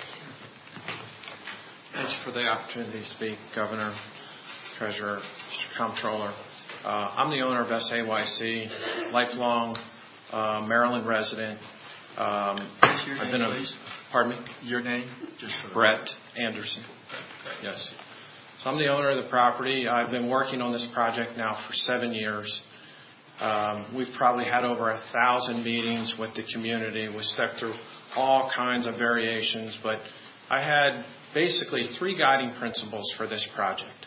S12: Thank you for the opportunity to speak, Governor, Treasurer, Mister Comptroller. Uh, I'm the owner of S A Y C, lifelong uh, Maryland resident. Um,
S3: your
S12: I've
S3: name,
S12: been a,
S3: please?
S12: Pardon me?
S3: Your name? Just for
S12: Brett Anderson. Yes. So I'm the owner of the property. I've been working on this project now for seven years. Um, we've probably had over a thousand meetings with the community. We stepped through all kinds of variations, but I had basically three guiding principles for this project.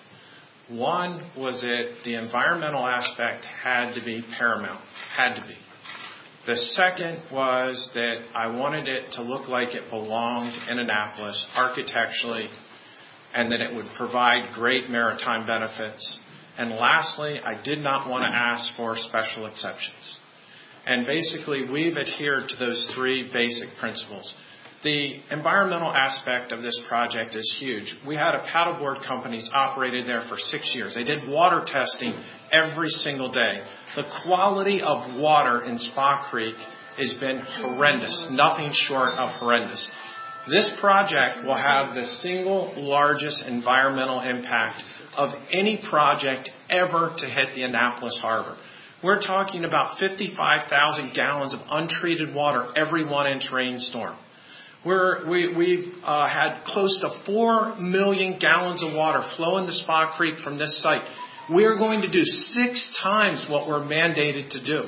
S12: One was that the environmental aspect had to be paramount, had to be. The second was that I wanted it to look like it belonged in Annapolis architecturally, and that it would provide great maritime benefits. And lastly, I did not want to ask for special exceptions. And basically, we've adhered to those three basic principles. The environmental aspect of this project is huge. We had a paddleboard companies operated there for six years. They did water testing every single day. The quality of water in Spa Creek has been horrendous, nothing short of horrendous. This project will have the single largest environmental impact of any project ever to hit the Annapolis Harbor. We're talking about fifty-five thousand gallons of untreated water every one-inch rainstorm. We're, we, we've uh, had close to four million gallons of water flow into Spa Creek from this site. We're going to do six times what we're mandated to do.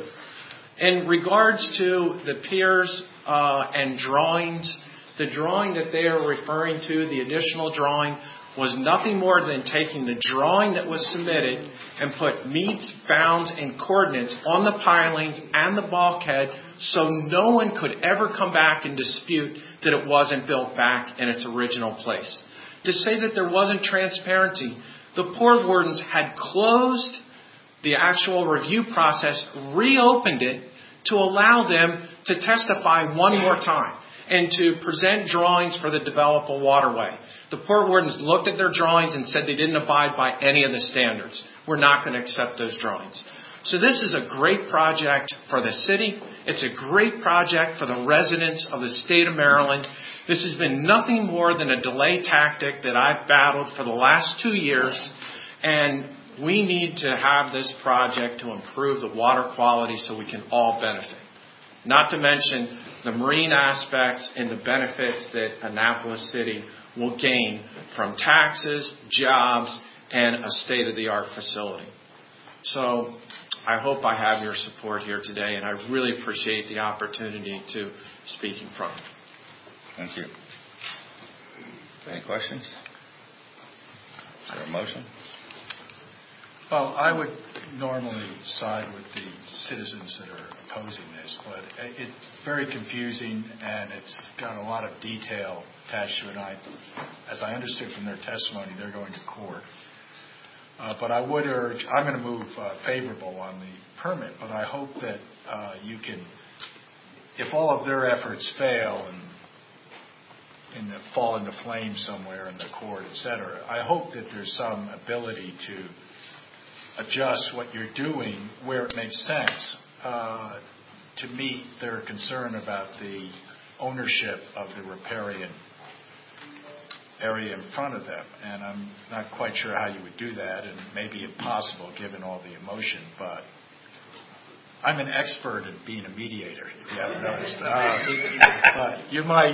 S12: In regards to the piers uh, and drawings, the drawing that they are referring to, the additional drawing, was nothing more than taking the drawing that was submitted and put meets, bounds, and coordinates on the pilings and the bulkhead so no one could ever come back and dispute that it wasn't built back in its original place. To say that there wasn't transparency, the Port Wardens had closed the actual review process, reopened it to allow them to testify one more time and to present drawings for the developable waterway. The Port Wardens looked at their drawings and said they didn't abide by any of the standards. We're not going to accept those drawings. So this is a great project for the city. It's a great project for the residents of the state of Maryland. This has been nothing more than a delay tactic that I've battled for the last two years. And we need to have this project to improve the water quality so we can all benefit. Not to mention the marine aspects and the benefits that Annapolis City will gain from taxes, jobs, and a state-of-the-art facility. So I hope I have your support here today, and I really appreciate the opportunity to speak in front of you.
S1: Thank you. Any questions? Is there a motion?
S3: Well, I would normally side with the citizens that are opposing this, but it's very confusing and it's got a lot of detail attached to it. I, as I understood from their testimony, they're going to court. Uh, but I would urge, I'm going to move uh, favorable on the permit, but I hope that uh, you can, if all of their efforts fail and in the, fall into flames somewhere in the court, et cetera, I hope that there's some ability to adjust what you're doing where it makes sense uh, to meet their concern about the ownership of the riparian area in front of them. And I'm not quite sure how you would do that, and it may be impossible given all the emotion, but I'm an expert at being a mediator, if you haven't noticed. Uh, but you might,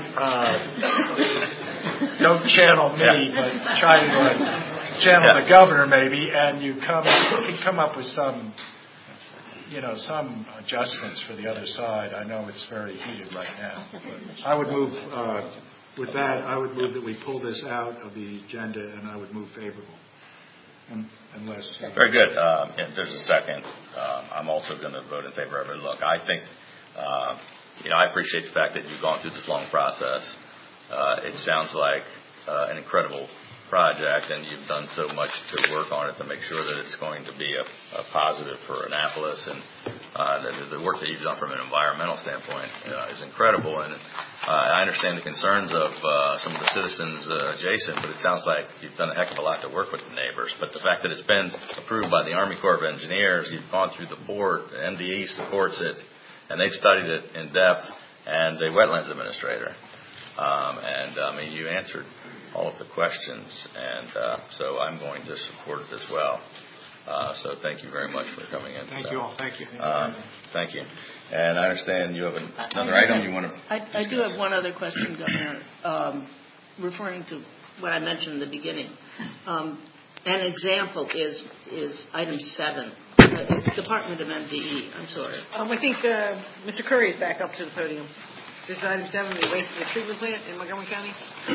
S3: uh, don't channel me, yeah. but try to uh, channel yeah. the governor maybe, and you come you can come up with some, you know, some adjustments for the other side. I know it's very heated right now. But I would move uh, With that, I would move that we pull this out of the agenda, and I would move favorable. Um, unless uh,
S1: Very good. Um, and there's a second. Um, I'm also going to vote in favor of it. Look, I think, uh, you know, I appreciate the fact that you've gone through this long process. Uh, it sounds like uh, an incredible project, and you've done so much to work on it to make sure that it's going to be a, a positive for Annapolis. And uh, the, the work that you've done from an environmental standpoint uh, is incredible. And uh, I understand the concerns of uh, some of the citizens uh, adjacent, but it sounds like you've done a heck of a lot to work with the neighbors. But the fact that it's been approved by the Army Corps of Engineers, you've gone through the board, the M D E supports it, and they've studied it in depth, and the wetlands administrator. Um, and, I mean, you answered all of the questions, and uh, so I'm going to support it as well. Uh, so thank you very much for coming in.
S11: Thank
S1: today.
S11: you all. Thank you.
S1: Um, thank you. And I understand you have an, another I, I, item you want to...
S2: I, I do have one other question, Governor, um, referring to what I mentioned in the beginning. Um, an example is is item seven, the Department of M D E. I'm sorry.
S4: Um, I think uh, Mister Curry is back up to the podium. This is item seven, the wastewater treatment plant in Montgomery County.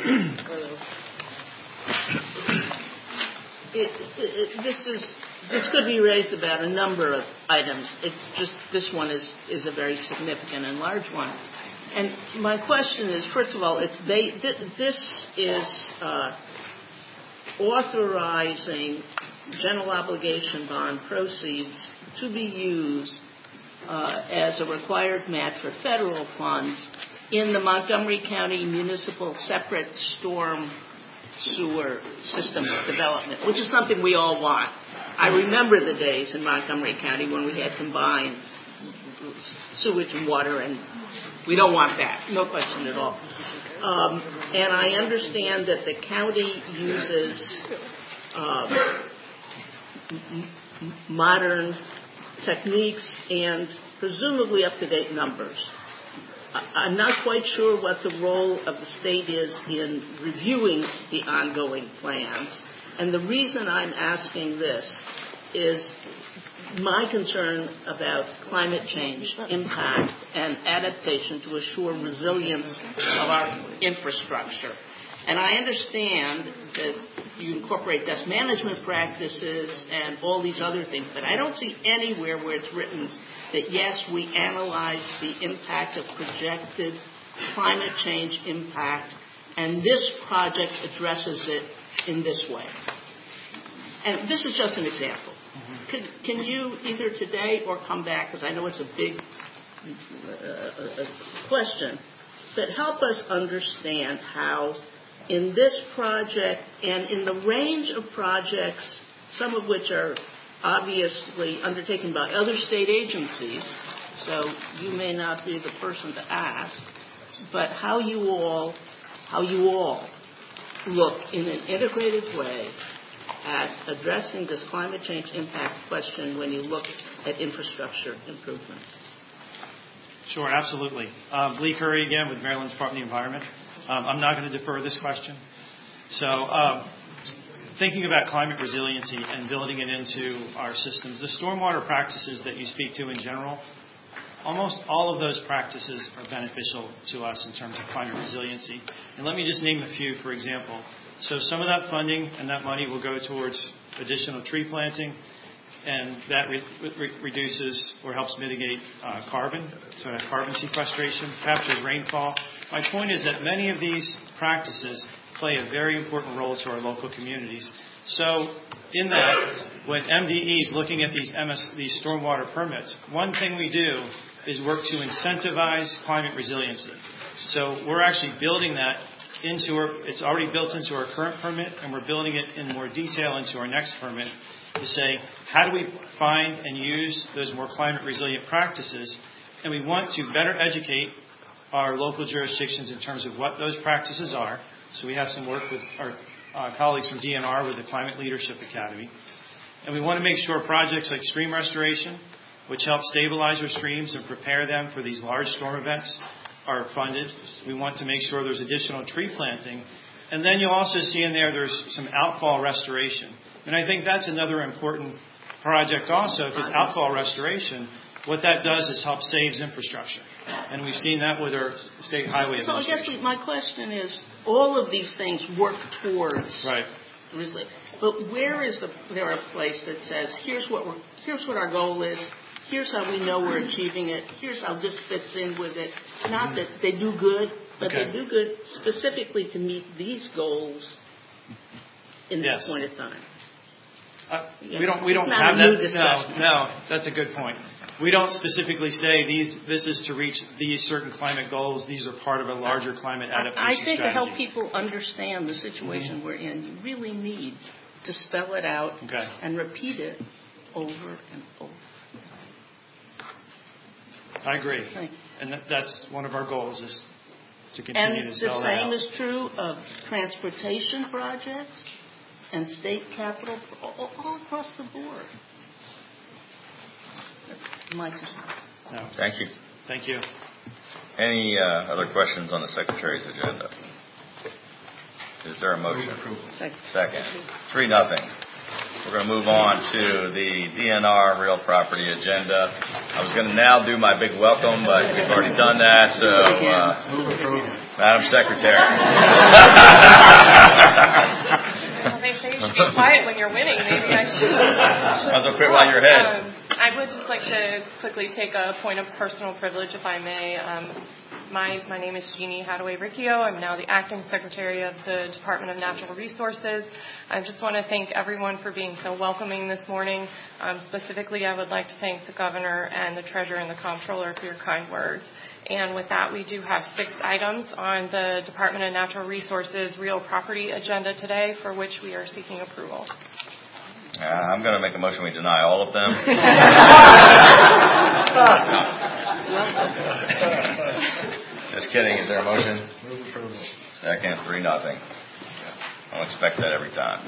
S2: It, it, it, this is this could be raised about a number of items. It's just this one is is a very significant and large one. And my question is, first of all, it's ba- th- this is uh, authorizing general obligation bond proceeds to be used uh, as a required match for federal funds in the Montgomery County Municipal Separate Storm Sewer System Development, which is something we all want. I remember the days in Montgomery County when we had combined sewage and water, and we don't want that, no question at all. Um, and I understand that the county uses uh, m- m- modern techniques and presumably up-to-date numbers. I'm not quite sure what the role of the state is in reviewing the ongoing plans. And the reason I'm asking this is my concern about climate change impact and adaptation to assure resilience of our infrastructure. And I understand that you incorporate best management practices and all these other things, but I don't see anywhere where it's written that, yes, we analyze the impact of projected climate change impact, and this project addresses it in this way. And this is just an example. Mm-hmm. Can, can you either today or come back, because I know it's a big uh, a question, but help us understand how in this project and in the range of projects, some of which are obviously undertaken by other state agencies, so you may not be the person to ask, but how you all, how you all look in an integrated way at addressing this climate change impact question when you look at infrastructure improvement.
S7: Sure, absolutely. Um, Lee Curry again with Maryland Department of the Environment. Um, I'm not going to defer this question. So um, thinking about climate resiliency and building it into our systems, the stormwater practices that you speak to in general, almost all of those practices are beneficial to us in terms of climate resiliency. And let me just name a few, for example. So some of that funding and that money will go towards additional tree planting, and that re- re- reduces or helps mitigate uh, carbon, so that carbon sequestration, captures rainfall. My point is that many of these practices play a very important role to our local communities. So in that, when M D E is looking at these M S, these stormwater permits, one thing we do is work to incentivize climate resiliency. So we're actually building that into our, it's already built into our current permit, and we're building it in more detail into our next permit to say, how do we find and use those more climate resilient practices? And we want to better educate our local jurisdictions in terms of what those practices are. So we have some work with our uh, colleagues from D N R with the Climate Leadership Academy. And we want to make sure projects like stream restoration, which help stabilize our streams and prepare them for these large storm events, are funded. We want to make sure there's additional tree planting. And then you'll also see in there there's some outfall restoration. And I think that's another important project also, because outfall restoration, what that does is help saves infrastructure. And we've seen that with our state highway
S2: So I guess
S7: administration.
S2: my question is, all of these things work towards
S7: Right.
S2: resilience. But where is the there a place that says, here's what we're, here's what our goal is, here's how we know we're achieving it, here's how this fits in with it. Not that they do good, but
S7: Okay.
S2: they do good specifically to meet these goals in
S7: Yes.
S2: this point of time.
S7: Uh, we don't. We don't
S2: It's not
S7: have
S2: a
S7: that.
S2: new discussion.
S7: No, no, that's a good point. We don't specifically say these. This is to reach these certain climate goals. These are part of a larger climate adaptation
S2: I think to help
S7: strategy.
S2: people understand the situation we're in, you really need to spell it out
S7: Okay.
S2: and repeat it over and over.
S7: I agree,
S2: Thank you.
S7: and that, that's one of our goals is to continue
S2: And
S7: to
S2: the
S7: spell that
S2: same
S7: out.
S2: is true of transportation projects and state capital all, all across the board. That's my two cents.
S7: No.
S1: Thank you.
S7: Thank you.
S1: Any uh, other questions on the Secretary's agenda? Is there a motion?
S2: Second.
S1: Second. Three, nothing. We're going to move on to the D N R real property agenda. I was going to now do my big welcome, but we've already done that, so uh, Madam Secretary.
S13: They say you should be quiet when you're winning. Maybe I should.
S1: Might as well quit while you're ahead.
S13: Um, I would just like to quickly take a point of personal privilege, if I may. Um, my, my name is Jeannie Hadaway-Riccio. I'm now the Acting Secretary of the Department of Natural Resources. I just want to thank everyone for being so welcoming this morning. Um, specifically, I would like to thank the Governor and the Treasurer and the Comptroller for your kind words. And with that, we do have six items on the Department of Natural Resources real property agenda today for which we are seeking approval.
S1: Uh, I'm going to make a motion we deny all of them. Just kidding. Is there a motion? Second, three, nothing. I don't expect that every time.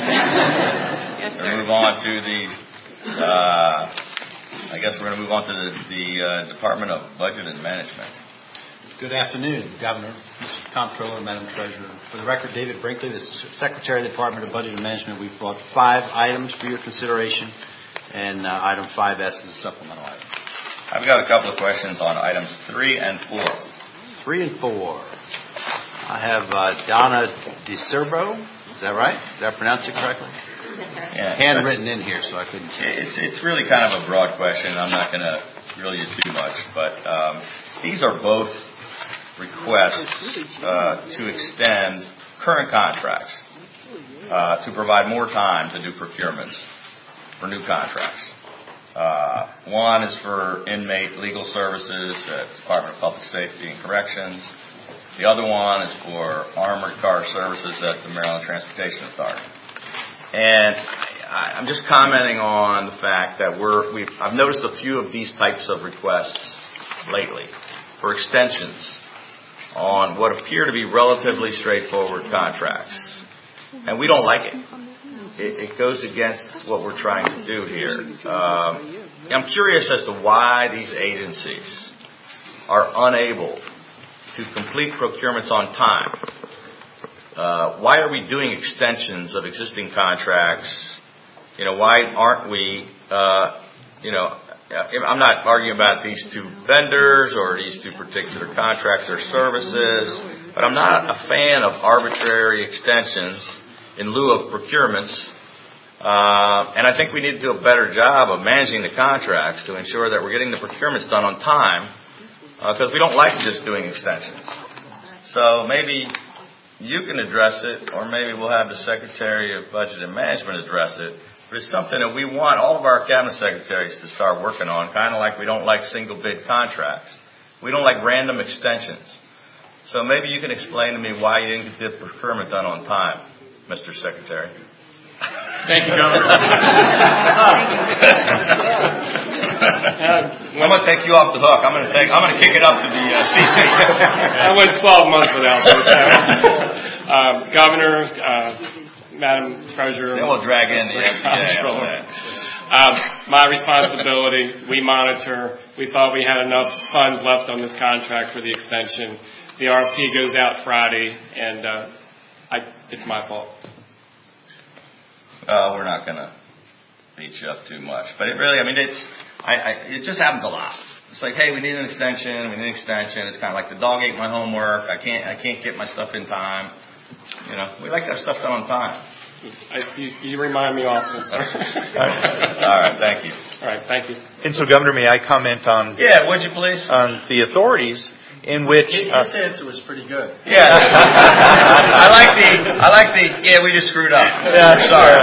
S13: Yes,
S1: We're
S13: sir.
S1: going to move on to the, uh, I guess we're going to move on to the, the uh, Department of Budget and Management.
S14: Good afternoon, Governor, Mister Comptroller, Madam Treasurer. For the record, David Brinkley, the Secretary of the Department of Budget and Management. We've brought five items for your consideration, and uh, item five S is a supplemental item.
S1: I've got a couple of questions on items three and four.
S14: Three and four. I have uh, Donna DeCerbo. Is that right? Did I pronounce it correctly?
S1: Yeah,
S14: Handwritten in here, so I couldn't see.
S1: It's it's really kind of a broad question. I'm not going to drill you too much, but um, these are both requests uh, to extend current contracts uh, to provide more time to do procurements for new contracts. Uh, one is for inmate legal services at Department of Public Safety and Corrections. The other one is for armored car services at the Maryland Transportation Authority. And I, I'm just commenting on the fact that we're, we've, I've noticed a few of these types of requests lately for extensions on what appear to be relatively straightforward contracts. And we don't like it. It, it goes against what we're trying to do here. Um, I'm curious as to why these agencies are unable to complete procurements on time. Uh, why are we doing extensions of existing contracts? You know, why aren't we, uh, you know, I'm not arguing about these two vendors or these two particular contracts or services, but I'm not a fan of arbitrary extensions in lieu of procurements. Uh, and I think we need to do a better job of managing the contracts to ensure that we're getting the procurements done on time, because uh, we don't like just doing extensions. So maybe you can address it, or maybe we'll have the Secretary of Budget and Management address it. But it's something that we want all of our cabinet secretaries to start working on, kind of like we don't like single bid contracts. We don't like random extensions. So maybe you can explain to me why you didn't get the procurement done on time, Mister Secretary.
S12: Thank you, Governor.
S1: I'm going to take you off the hook. I'm going to take. I'm going to kick it up to the uh, C C.
S12: I went twelve months without this. Uh, Governor, uh, Madam Treasurer.
S1: Then we'll drag in the
S12: Comptroller. Um, my responsibility. We monitor. We thought we had enough funds left on this contract for the extension. The R F P goes out Friday, and uh, I, it's my fault.
S1: Uh, we're not going to beat you up too much, but it really, I mean, it's, I, I, it just happens a lot. it's like, hey, we need an extension, we need an extension. It's kind of like the dog ate my homework. I can't, I can't get my stuff in time. You know, we like to have stuff done on time.
S9: I, you, you remind me often, sir.
S1: All right. All right, thank you.
S9: All right, thank you.
S15: And so, Governor, may I comment on?
S1: Yeah, would you please?
S15: On the authorities in which
S3: His
S15: uh,
S3: answer was pretty good.
S1: Yeah, I like the, I like the. Yeah, we just screwed up.
S15: Yeah,
S1: sorry.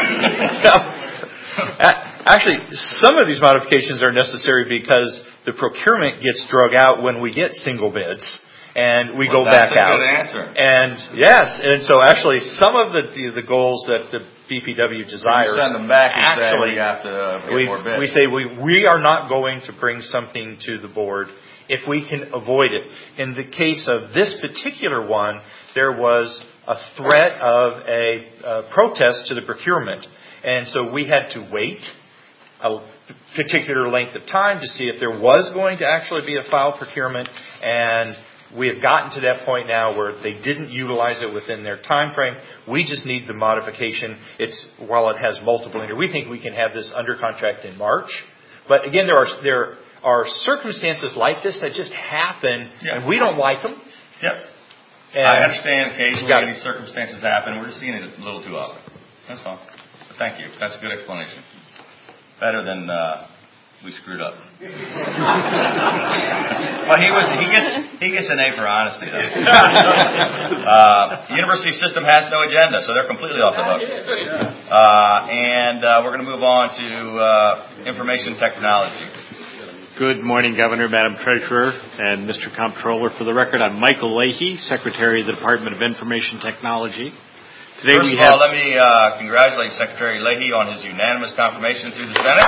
S15: Actually, some of these modifications are necessary because the procurement gets drug out when we get single bids. And we
S1: well,
S15: go
S1: that's
S15: back
S1: a
S15: out.
S1: Good answer.
S15: And yes, and so actually, some of the the, the goals that the B P W desires,
S1: we send them back and
S15: actually,
S1: say we have to get
S15: we,
S1: more bids.
S15: we say we we are not going to bring something to the board if we can avoid it. In the case of this particular one, there was a threat of a, a protest to the procurement, and so we had to wait a particular length of time to see if there was going to actually be a file procurement, and we have gotten to that point now where they didn't utilize it within their time frame. We just need the modification. It's while it has multiple, we think we can have this under contract in March. But again, there are there are circumstances like this that just happen,
S1: yeah.
S15: and we don't like them.
S1: Yep.
S15: And
S1: I understand occasionally these circumstances happen. We're just seeing it a little too often. That's all. But thank you. That's a good explanation. Better than uh, we screwed up. Well, he was he gets he gets an A for honesty though. Uh, the university system has no agenda, so they're completely off the hook. Uh, and uh, we're going to move on to uh, information technology.
S16: Good morning, Governor, Madam Treasurer, and Mister Comptroller. For the record, I'm Michael Leahy, Secretary of the Department of Information Technology. Today
S1: First
S16: we
S1: of all,
S16: have...
S1: let me uh, congratulate Secretary Leahy on his unanimous confirmation through the Senate.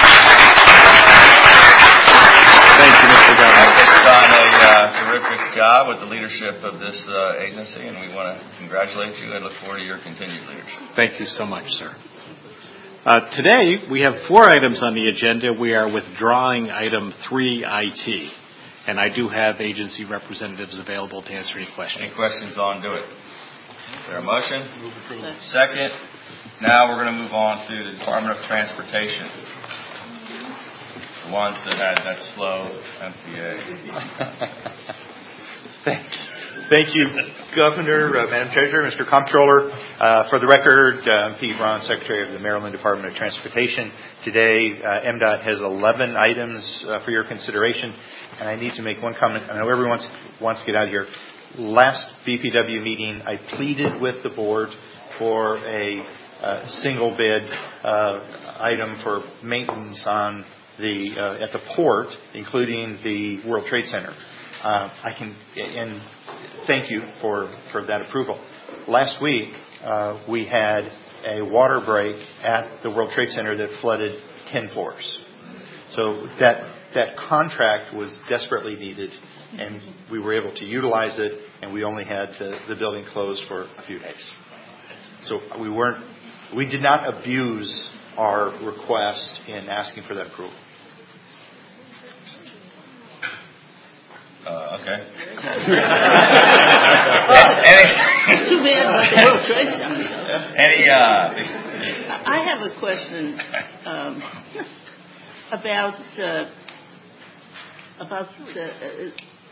S16: Thank you, Mister Governor.
S1: He's done a uh, terrific job with the leadership of this uh, agency, and we want to congratulate you and look forward to your continued leadership.
S16: Thank you so much, sir. Uh, today, we have four items on the agenda. We are withdrawing item three I T, and I do have agency representatives available to answer any questions.
S1: Any questions on do it? Is there a motion? Move approval. Second. Now we're going to move on to the Department of Transportation. The ones that had that slow M P A.
S15: Thanks. Thank you, Governor, uh, Madam Treasurer, Mister Comptroller. Uh, for the record, uh, I'm Pete Braun, Secretary of the Maryland Department of Transportation. Today, uh, M D O T has eleven items uh, for your consideration, and I need to make one comment. I know everyone wants, wants to get out of here. Last B P W meeting, I pleaded with the board for a uh, single bid uh, item for maintenance on the uh, at the port, including the World Trade Center. Uh, I can and thank you for, for that approval. Last week, uh, we had a water break at the World Trade Center that flooded ten floors. So that that contract was desperately needed, and we were able to utilize it, and we only had the, the building closed for a few days. So we weren't, we did not abuse our request in asking for that approval.
S1: Uh, okay.
S2: Any, Too bad about the World Trade Center.
S1: Any, uh,
S2: I have a question um, about uh, about uh, uh,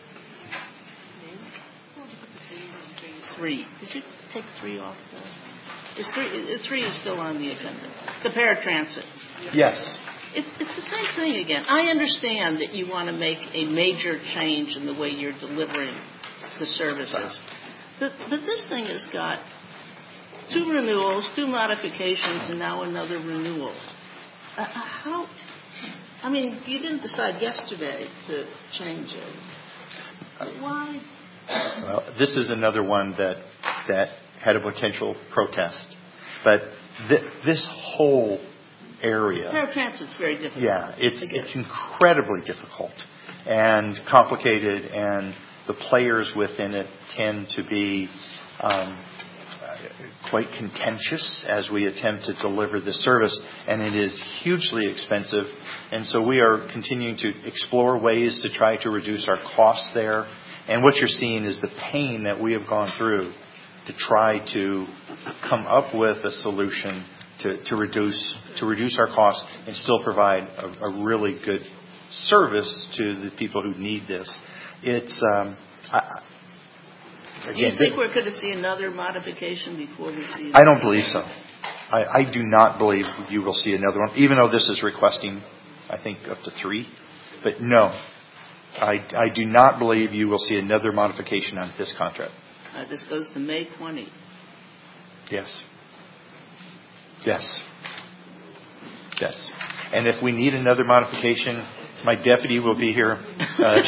S2: three. Did you take three off? The, is three? Three is still on the agenda. The paratransit.
S15: Yes.
S2: It, it's the same thing again. I understand that you want to make a major change in the way you're delivering the services. But, but this thing has got two renewals, two modifications, and now another renewal. Uh, how? I mean, you didn't decide yesterday to change it. Why?
S15: Well, this is another one that that had a potential protest. But th- this whole area.
S2: Paratransit's very difficult.
S15: Yeah, it's it's incredibly difficult and complicated, and the players within it tend to be um, quite contentious as we attempt to deliver this service, and it is hugely expensive. And so we are continuing to explore ways to try to reduce our costs there. And what you're seeing is the pain that we have gone through to try to come up with a solution To, to reduce to reduce our costs and still provide a, a really good service to the people who need this. It's, um, I,
S2: do you
S15: again,
S2: think we're going to see another modification before we see?
S15: I don't believe so. I, I do not believe you will see another one, even though this is requesting, I think, up to three. But no, I, I do not believe you will see another modification on this contract.
S2: Uh, this goes to May twentieth.
S15: Yes. Yes. Yes. And if we need another modification, my deputy will be here. Uh,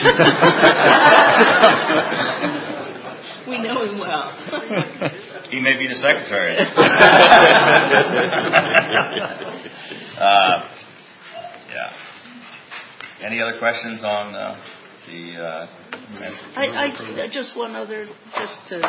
S2: we know him well.
S1: He may be the secretary. uh, yeah. Any other questions on uh, the? Uh,
S2: I, I just one other, just to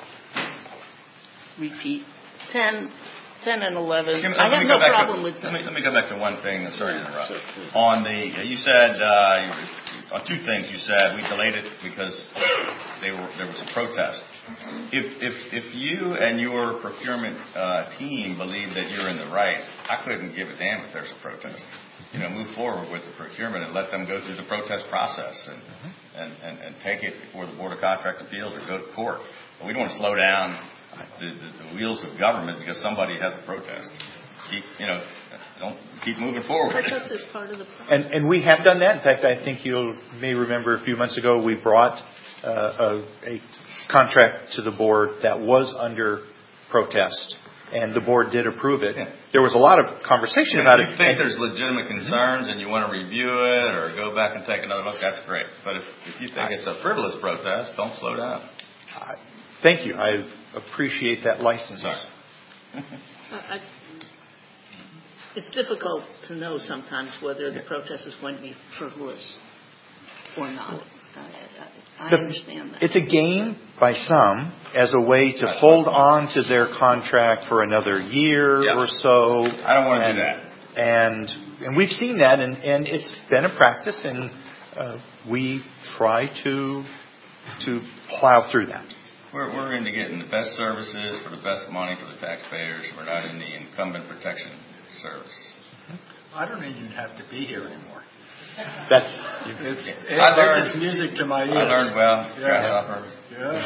S2: repeat, ten, ten and eleven.
S1: Let me,
S2: I have no problem
S1: to,
S2: with.
S1: Let me let me go back to one thing. Sorry to interrupt. On the, you said uh, you, on two things. You said we delayed it because they were there was a protest. If if if you and your procurement uh, team believe that you're in the right, I couldn't give a damn if there's a protest. You know, move forward with the procurement and let them go through the protest process and and, and, and take it before the Board of Contract Appeals or go to court. But we don't want to slow down the, the, the wheels of government because somebody has a protest. Keep, you know, don't keep moving forward.
S2: Protest is part of the process.
S15: And, and we have done that. In fact, I think you may remember a few months ago we brought uh, a, a contract to the board that was under protest, and the board did approve it. Yeah. There was a lot of conversation
S1: if
S15: about
S1: you
S15: it.
S1: If you think there's legitimate concerns and you want to review it or go back and take another look, that's great. But if, if you think it's a frivolous protest, don't slow down.
S15: Uh, thank you. I appreciate that license.
S2: I, it's difficult to know sometimes whether the protest is going to be frivolous or not. I, I, I
S15: the,
S2: understand that.
S15: It's a game by some as a way to hold on to their contract for another year
S1: yep.
S15: or so.
S1: I don't want to
S15: and,
S1: do that.
S15: And and we've seen that, and, and it's been a practice, and uh, we try to to plow through that.
S1: We're, we're into getting the best services for the best money for the taxpayers. We're not in the incumbent protection service.
S3: I don't even have to be here anymore.
S15: That's
S3: it's, it,
S1: I learned,
S3: this is music to my ears.
S1: I learned well.
S3: Yeah.
S1: Grasshopper.
S3: Yeah.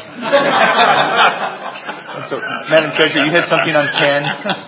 S15: So, Madam Treasurer, you had something on ten.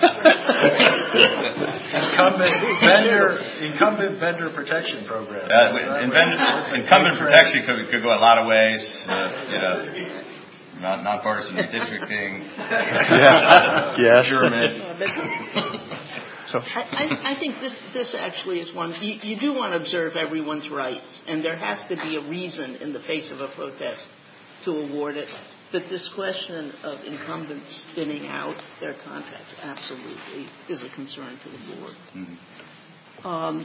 S3: incumbent vendor, incumbent vendor protection program.
S1: Uh, inven- incumbent protection could, could go a lot of ways. Uh, you know, non- nonpartisan redistricting.
S15: Yeah. Yes.
S1: Procurement.
S2: So. I, I, I think this this actually is one, you, you do want to observe everyone's rights, and there has to be a reason in the face of a protest to award it. But this question of incumbents spinning out their contracts absolutely is a concern to the board. Mm-hmm. Um,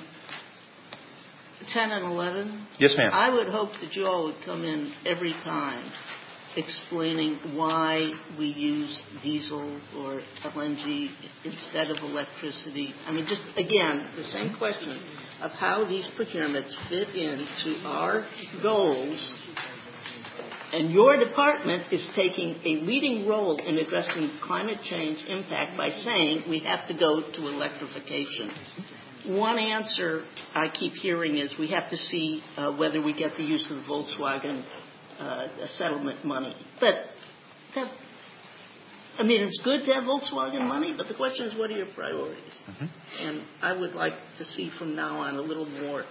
S2: ten and eleven?
S15: Yes, ma'am.
S2: I would hope that you all would come in every time explaining why we use diesel or L N G instead of electricity. I mean, just, again, the same question of how these procurements fit into our goals. And your department is taking a leading role in addressing climate change impact by saying we have to go to electrification. One answer I keep hearing is we have to see uh, whether we get the use of the Volkswagen Uh, settlement money. But, that, I mean, it's good to have Volkswagen money, but the question is, what are your priorities? Mm-hmm. And I would like to see from now on a little more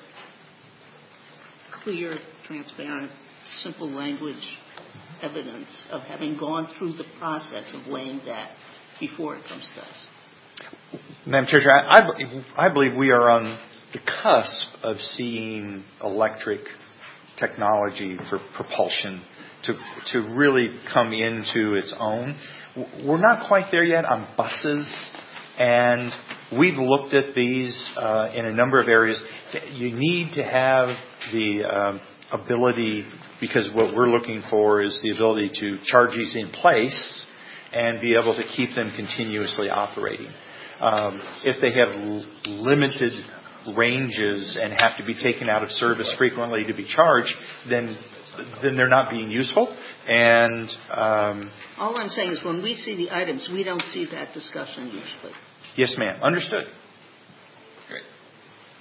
S2: clear, transparent, simple language evidence of having gone through the process of weighing that before it comes to us.
S15: Madam Treasurer, I, I, I believe we are on the cusp of seeing electric technology for propulsion to to really come into its own. We're not quite there yet on buses, and we've looked at these uh, in a number of areas. You need to have the um, ability, because what we're looking for is the ability to charge these in place and be able to keep them continuously operating. Um, if they have l- limited ranges and have to be taken out of service frequently to be charged, then then they're not being useful. And um,
S2: all I'm saying is when we see the items, we don't see that discussion usually.
S15: Yes, ma'am. Understood.
S1: Great.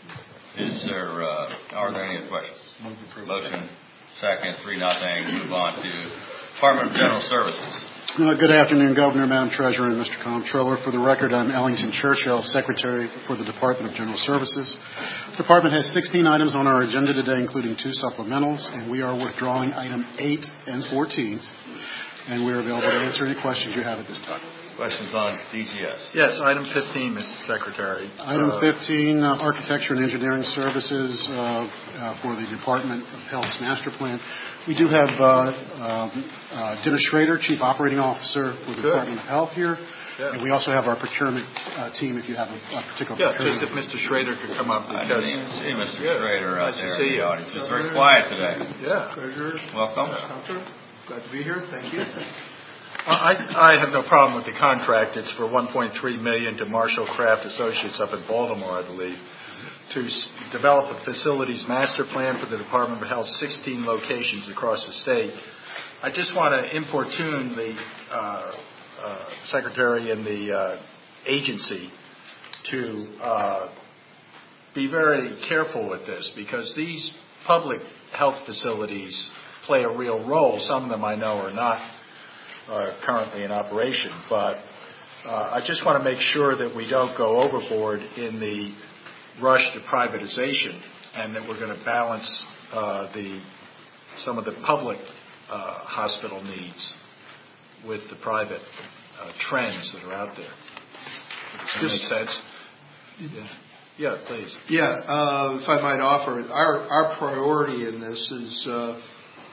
S1: Is there, uh, are there any other questions? Motion, second, three, nothing. Move on to Department of General Services.
S17: Uh, good afternoon, Governor, Madam Treasurer, and Mister Comptroller. For the record, I'm Ellington Churchill, Secretary for the Department of General Services. The Department has sixteen items on our agenda today, including two supplementals, and we are withdrawing item eight and fourteen, and we are available to answer any questions you have at this time.
S1: Questions on D G S?
S3: Yes, item fifteen, Mister Secretary.
S17: Item
S3: uh,
S17: fifteen, uh, Architecture and Engineering Services uh, uh, for the Department of Health's master plan. We do have uh, um, uh, Dennis Schrader, Chief Operating Officer for the
S3: Good.
S17: Department of Health here.
S3: Yeah.
S17: And we also have our procurement uh, team if you have a, a particular
S3: Yeah,
S17: procurement.
S3: just if Mister Schrader could come up.
S1: I
S3: Because,
S1: didn't even see Mister
S3: Yeah.
S1: Schrader out
S3: Nice to
S1: there
S3: see
S1: in the
S3: you.
S1: audience. He was very quiet today.
S3: Yeah.
S18: Treasurer.
S1: Welcome.
S18: Comptroller. Glad to be here. Thank you.
S3: I, I have no problem with the contract. It's for one point three million dollars to Marshall Craft Associates up in Baltimore, I believe, to s- develop a facilities master plan for the Department of Health's sixteen locations across the state. I just want to importune the uh, uh, Secretary and the uh, agency to uh, be very careful with this, because these public health facilities play a real role. Some of them I know are not are currently in operation, but uh, I just want to make sure that we don't go overboard in the rush to privatization, and that we're going to balance uh, the some of the public uh, hospital needs with the private uh, trends that are out there. Does that make sense? Yeah, yeah, please.
S18: Yeah, uh, if I might offer, our our priority in this is uh,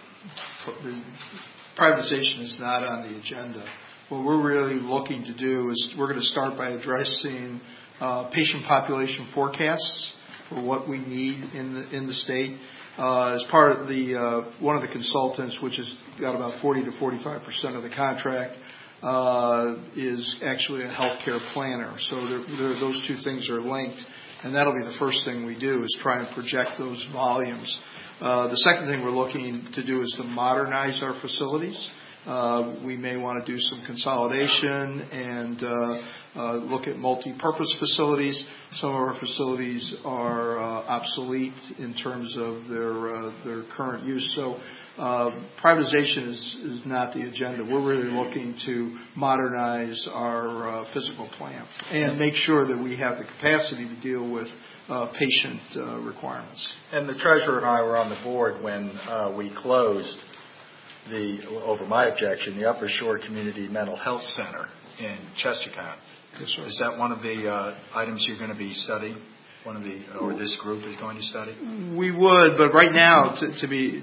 S18: privatization is not on the agenda. What we're really looking to do is we're going to start by addressing uh, patient population forecasts for what we need in the in the state. Uh, as part of the uh, one of the consultants, which has got about forty to forty-five percent of the contract, uh, is actually a healthcare planner. So they're, they're, those two things are linked, and that'll be the first thing we do is try and project those volumes. Uh, the second thing we're looking to do is to modernize our facilities. Uh, we may want to do some consolidation and uh, uh, look at multi-purpose facilities. Some of our facilities are uh, obsolete in terms of their uh, their current use. So uh, privatization is, is not the agenda. We're really looking to modernize our uh, physical plant and make sure that we have the capacity to deal with Uh, patient uh, requirements.
S3: And the treasurer and I were on the board when uh, we closed the, over my objection, the Upper Shore Community Mental Health Center in Chestertown.
S18: Yes, sir.
S3: Is that one of the uh, items you're going to be studying? One of the, or this group is going to study?
S18: We would, but right now, to, to be,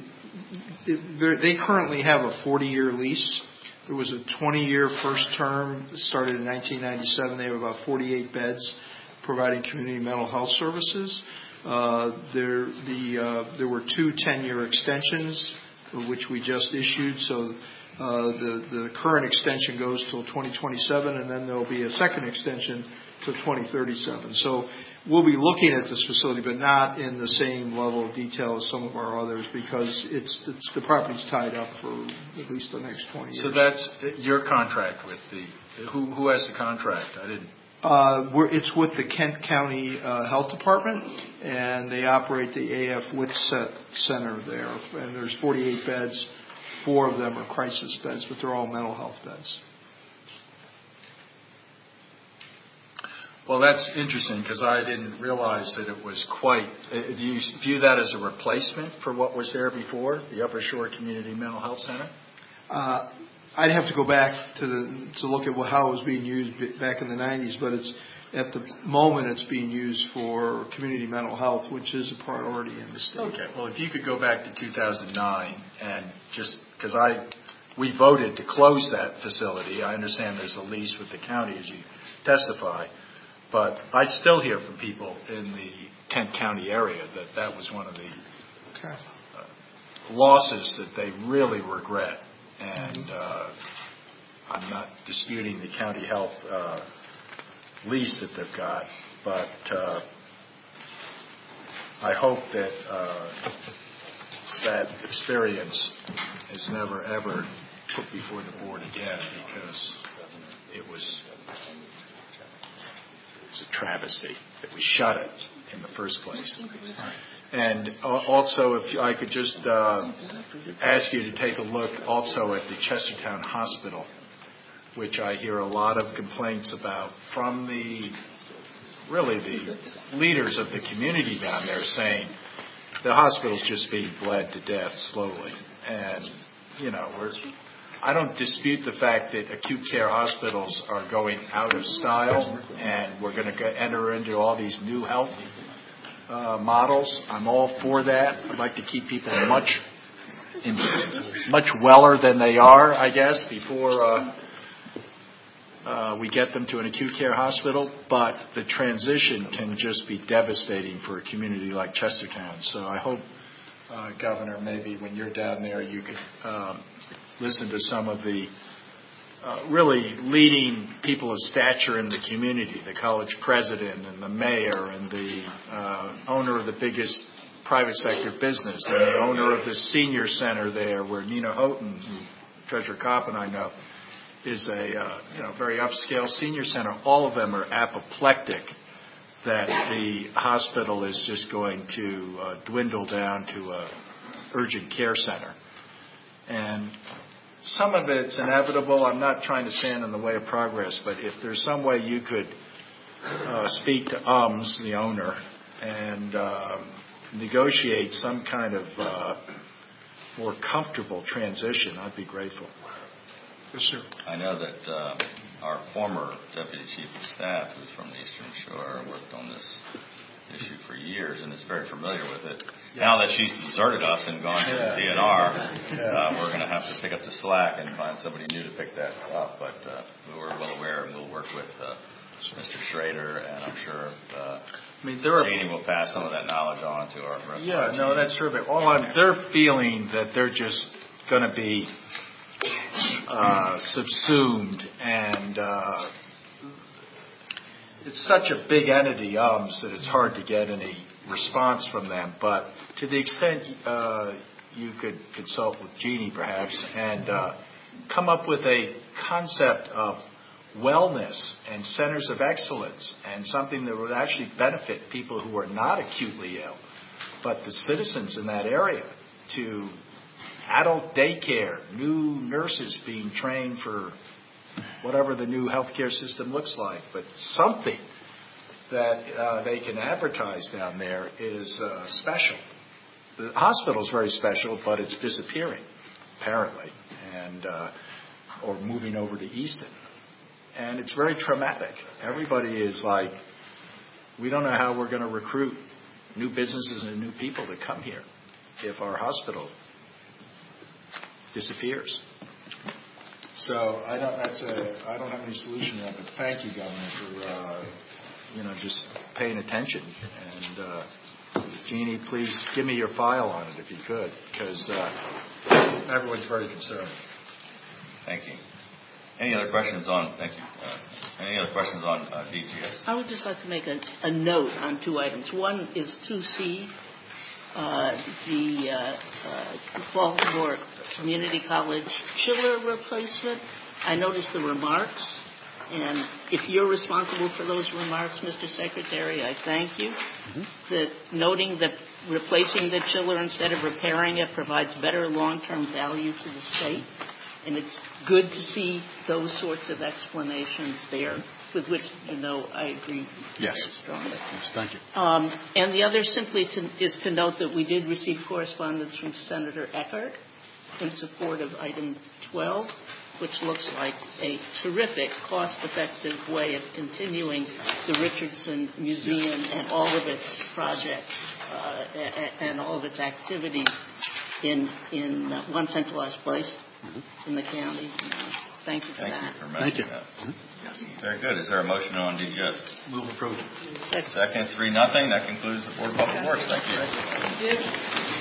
S18: it, they currently have a forty-year lease. There was a twenty-year first term that started in nineteen ninety-seven. They have about forty-eight beds, providing community mental health services. Uh, there, the, uh, there were two ten-year extensions, which we just issued. So uh, the, the current extension goes till twenty twenty-seven, and then there will be a second extension to twenty thirty-seven. So we'll be looking at this facility, but not in the same level of detail as some of our others, because it's, it's the property's tied up for at least the next twenty years.
S3: So that's your contract with the, who, who has the contract? I didn't.
S18: Uh, we're, it's with the Kent County uh, Health Department, and they operate the A F W I T Center there. And there's forty-eight beds. Four of them are crisis beds, but they're all mental health beds.
S3: Well, that's interesting, because I didn't realize that it was quite. Do you view that as a replacement for what was there before, the Upper Shore Community Mental Health Center?
S18: Uh, I'd have to go back to the to look at how it was being used back in the nineties, but it's at the moment it's being used for community mental health, which is a priority in the state.
S3: Okay. Well, if you could go back to two thousand nine and just because I we voted to close that facility. I understand there's a lease with the county, as you testify, but I still hear from people in the Kent County area that that was one of the
S18: okay.
S3: uh, losses that they really regret. And uh, I'm not disputing the county health uh, lease that they've got, but uh, I hope that uh, that experience is never, ever put before the board again, because it was, it was a travesty that we shut it. in the first place. And also, if I could just uh, ask you to take a look also at the Chestertown Hospital, which I hear a lot of complaints about from the, really the leaders of the community down there, saying the hospital's just being bled to death slowly. And, you know, we're, I don't dispute the fact that acute care hospitals are going out of style, and we're going to enter into all these new health uh, models. I'm all for that. I'd like to keep people much in, much weller than they are, I guess, before uh, uh, we get them to an acute care hospital. But the transition can just be devastating for a community like Chestertown. So I hope, uh, Governor, maybe when you're down there, you could um, listen to some of the uh, really leading people of stature in the community, the college president and the mayor and the uh, owner of the biggest private sector business and the owner of the senior center there, where Nina Houghton, who Treasurer Kopp and I know, is a uh, you know very upscale senior center. All of them are apoplectic that the hospital is just going to uh, dwindle down to a urgent care center. And some of it's inevitable. I'm not trying to stand in the way of progress, but if there's some way you could uh, speak to U M S, the owner, and uh, negotiate some kind of uh, more comfortable transition, I'd be grateful. Yes, sir.
S1: I know that uh, our former Deputy Chief of Staff, who's from the Eastern Shore, worked on this issue for years and is very familiar with it. Yes. Now that she's deserted us and gone to
S3: yeah.
S1: the D N R, yeah. uh, we're going to have to pick up the slack and find somebody new to pick that up. But uh, we're well aware, and we'll work with uh, Mister Schrader, and I'm sure uh,
S3: I mean, there are,
S1: Janie will pass some of that knowledge on to our rest
S3: Yeah,
S1: of our
S3: no,
S1: team.
S3: that's terrific. All I'm, they're feeling that they're just going to be uh, subsumed, and uh, it's such a big entity, U M S, that it's hard to get any response from them. But to the extent uh, you could consult with Jeannie, perhaps, and uh, come up with a concept of wellness and centers of excellence, and something that would actually benefit people who are not acutely ill, but the citizens in that area, to adult daycare, new nurses being trained for whatever the new healthcare system looks like, but something that uh, they can advertise down there is uh, special. The hospital is very special, but it's disappearing, apparently, and uh, or moving over to Easton. And it's very traumatic. Everybody is like, we don't know how we're going to recruit new businesses and new people to come here if our hospital disappears. So I don't. That's a. I don't have any solution yet. But thank you, Governor, for uh, you know just paying attention. And uh, Jeannie, please give me your file on it if you could, because uh, everyone's very concerned.
S1: Thank you. Any other questions on? Thank you. Uh, any other questions on uh, D G S?
S2: I would just like to make a, a note on two items. One is two C, uh, the uh, uh, Baltimore Community College chiller replacement. I noticed the remarks, and if you're responsible for those remarks, Mister Secretary, I thank you. Mm-hmm. That noting that replacing the chiller instead of repairing it provides better long-term value to the state. And it's good to see those sorts of explanations there, with which, you know, I agree
S17: yes.
S2: strongly.
S17: Yes, thank you.
S2: Um, and the other simply to, is to note that we did receive correspondence from Senator Eckert in support of item twelve, which looks like a terrific, cost-effective way of continuing the Richardson Museum and all of its projects uh, and all of its activities in, in uh, one centralized place. Mm-hmm. In the county. Thank you for
S1: Thank
S2: that.
S1: You for Thank you. That. Mm-hmm. Very good. Is there a motion on D G S?
S3: Move approval.
S2: Second.
S1: Second, three nothing. That concludes the Board of Public Works. Thank you.
S2: Thank you.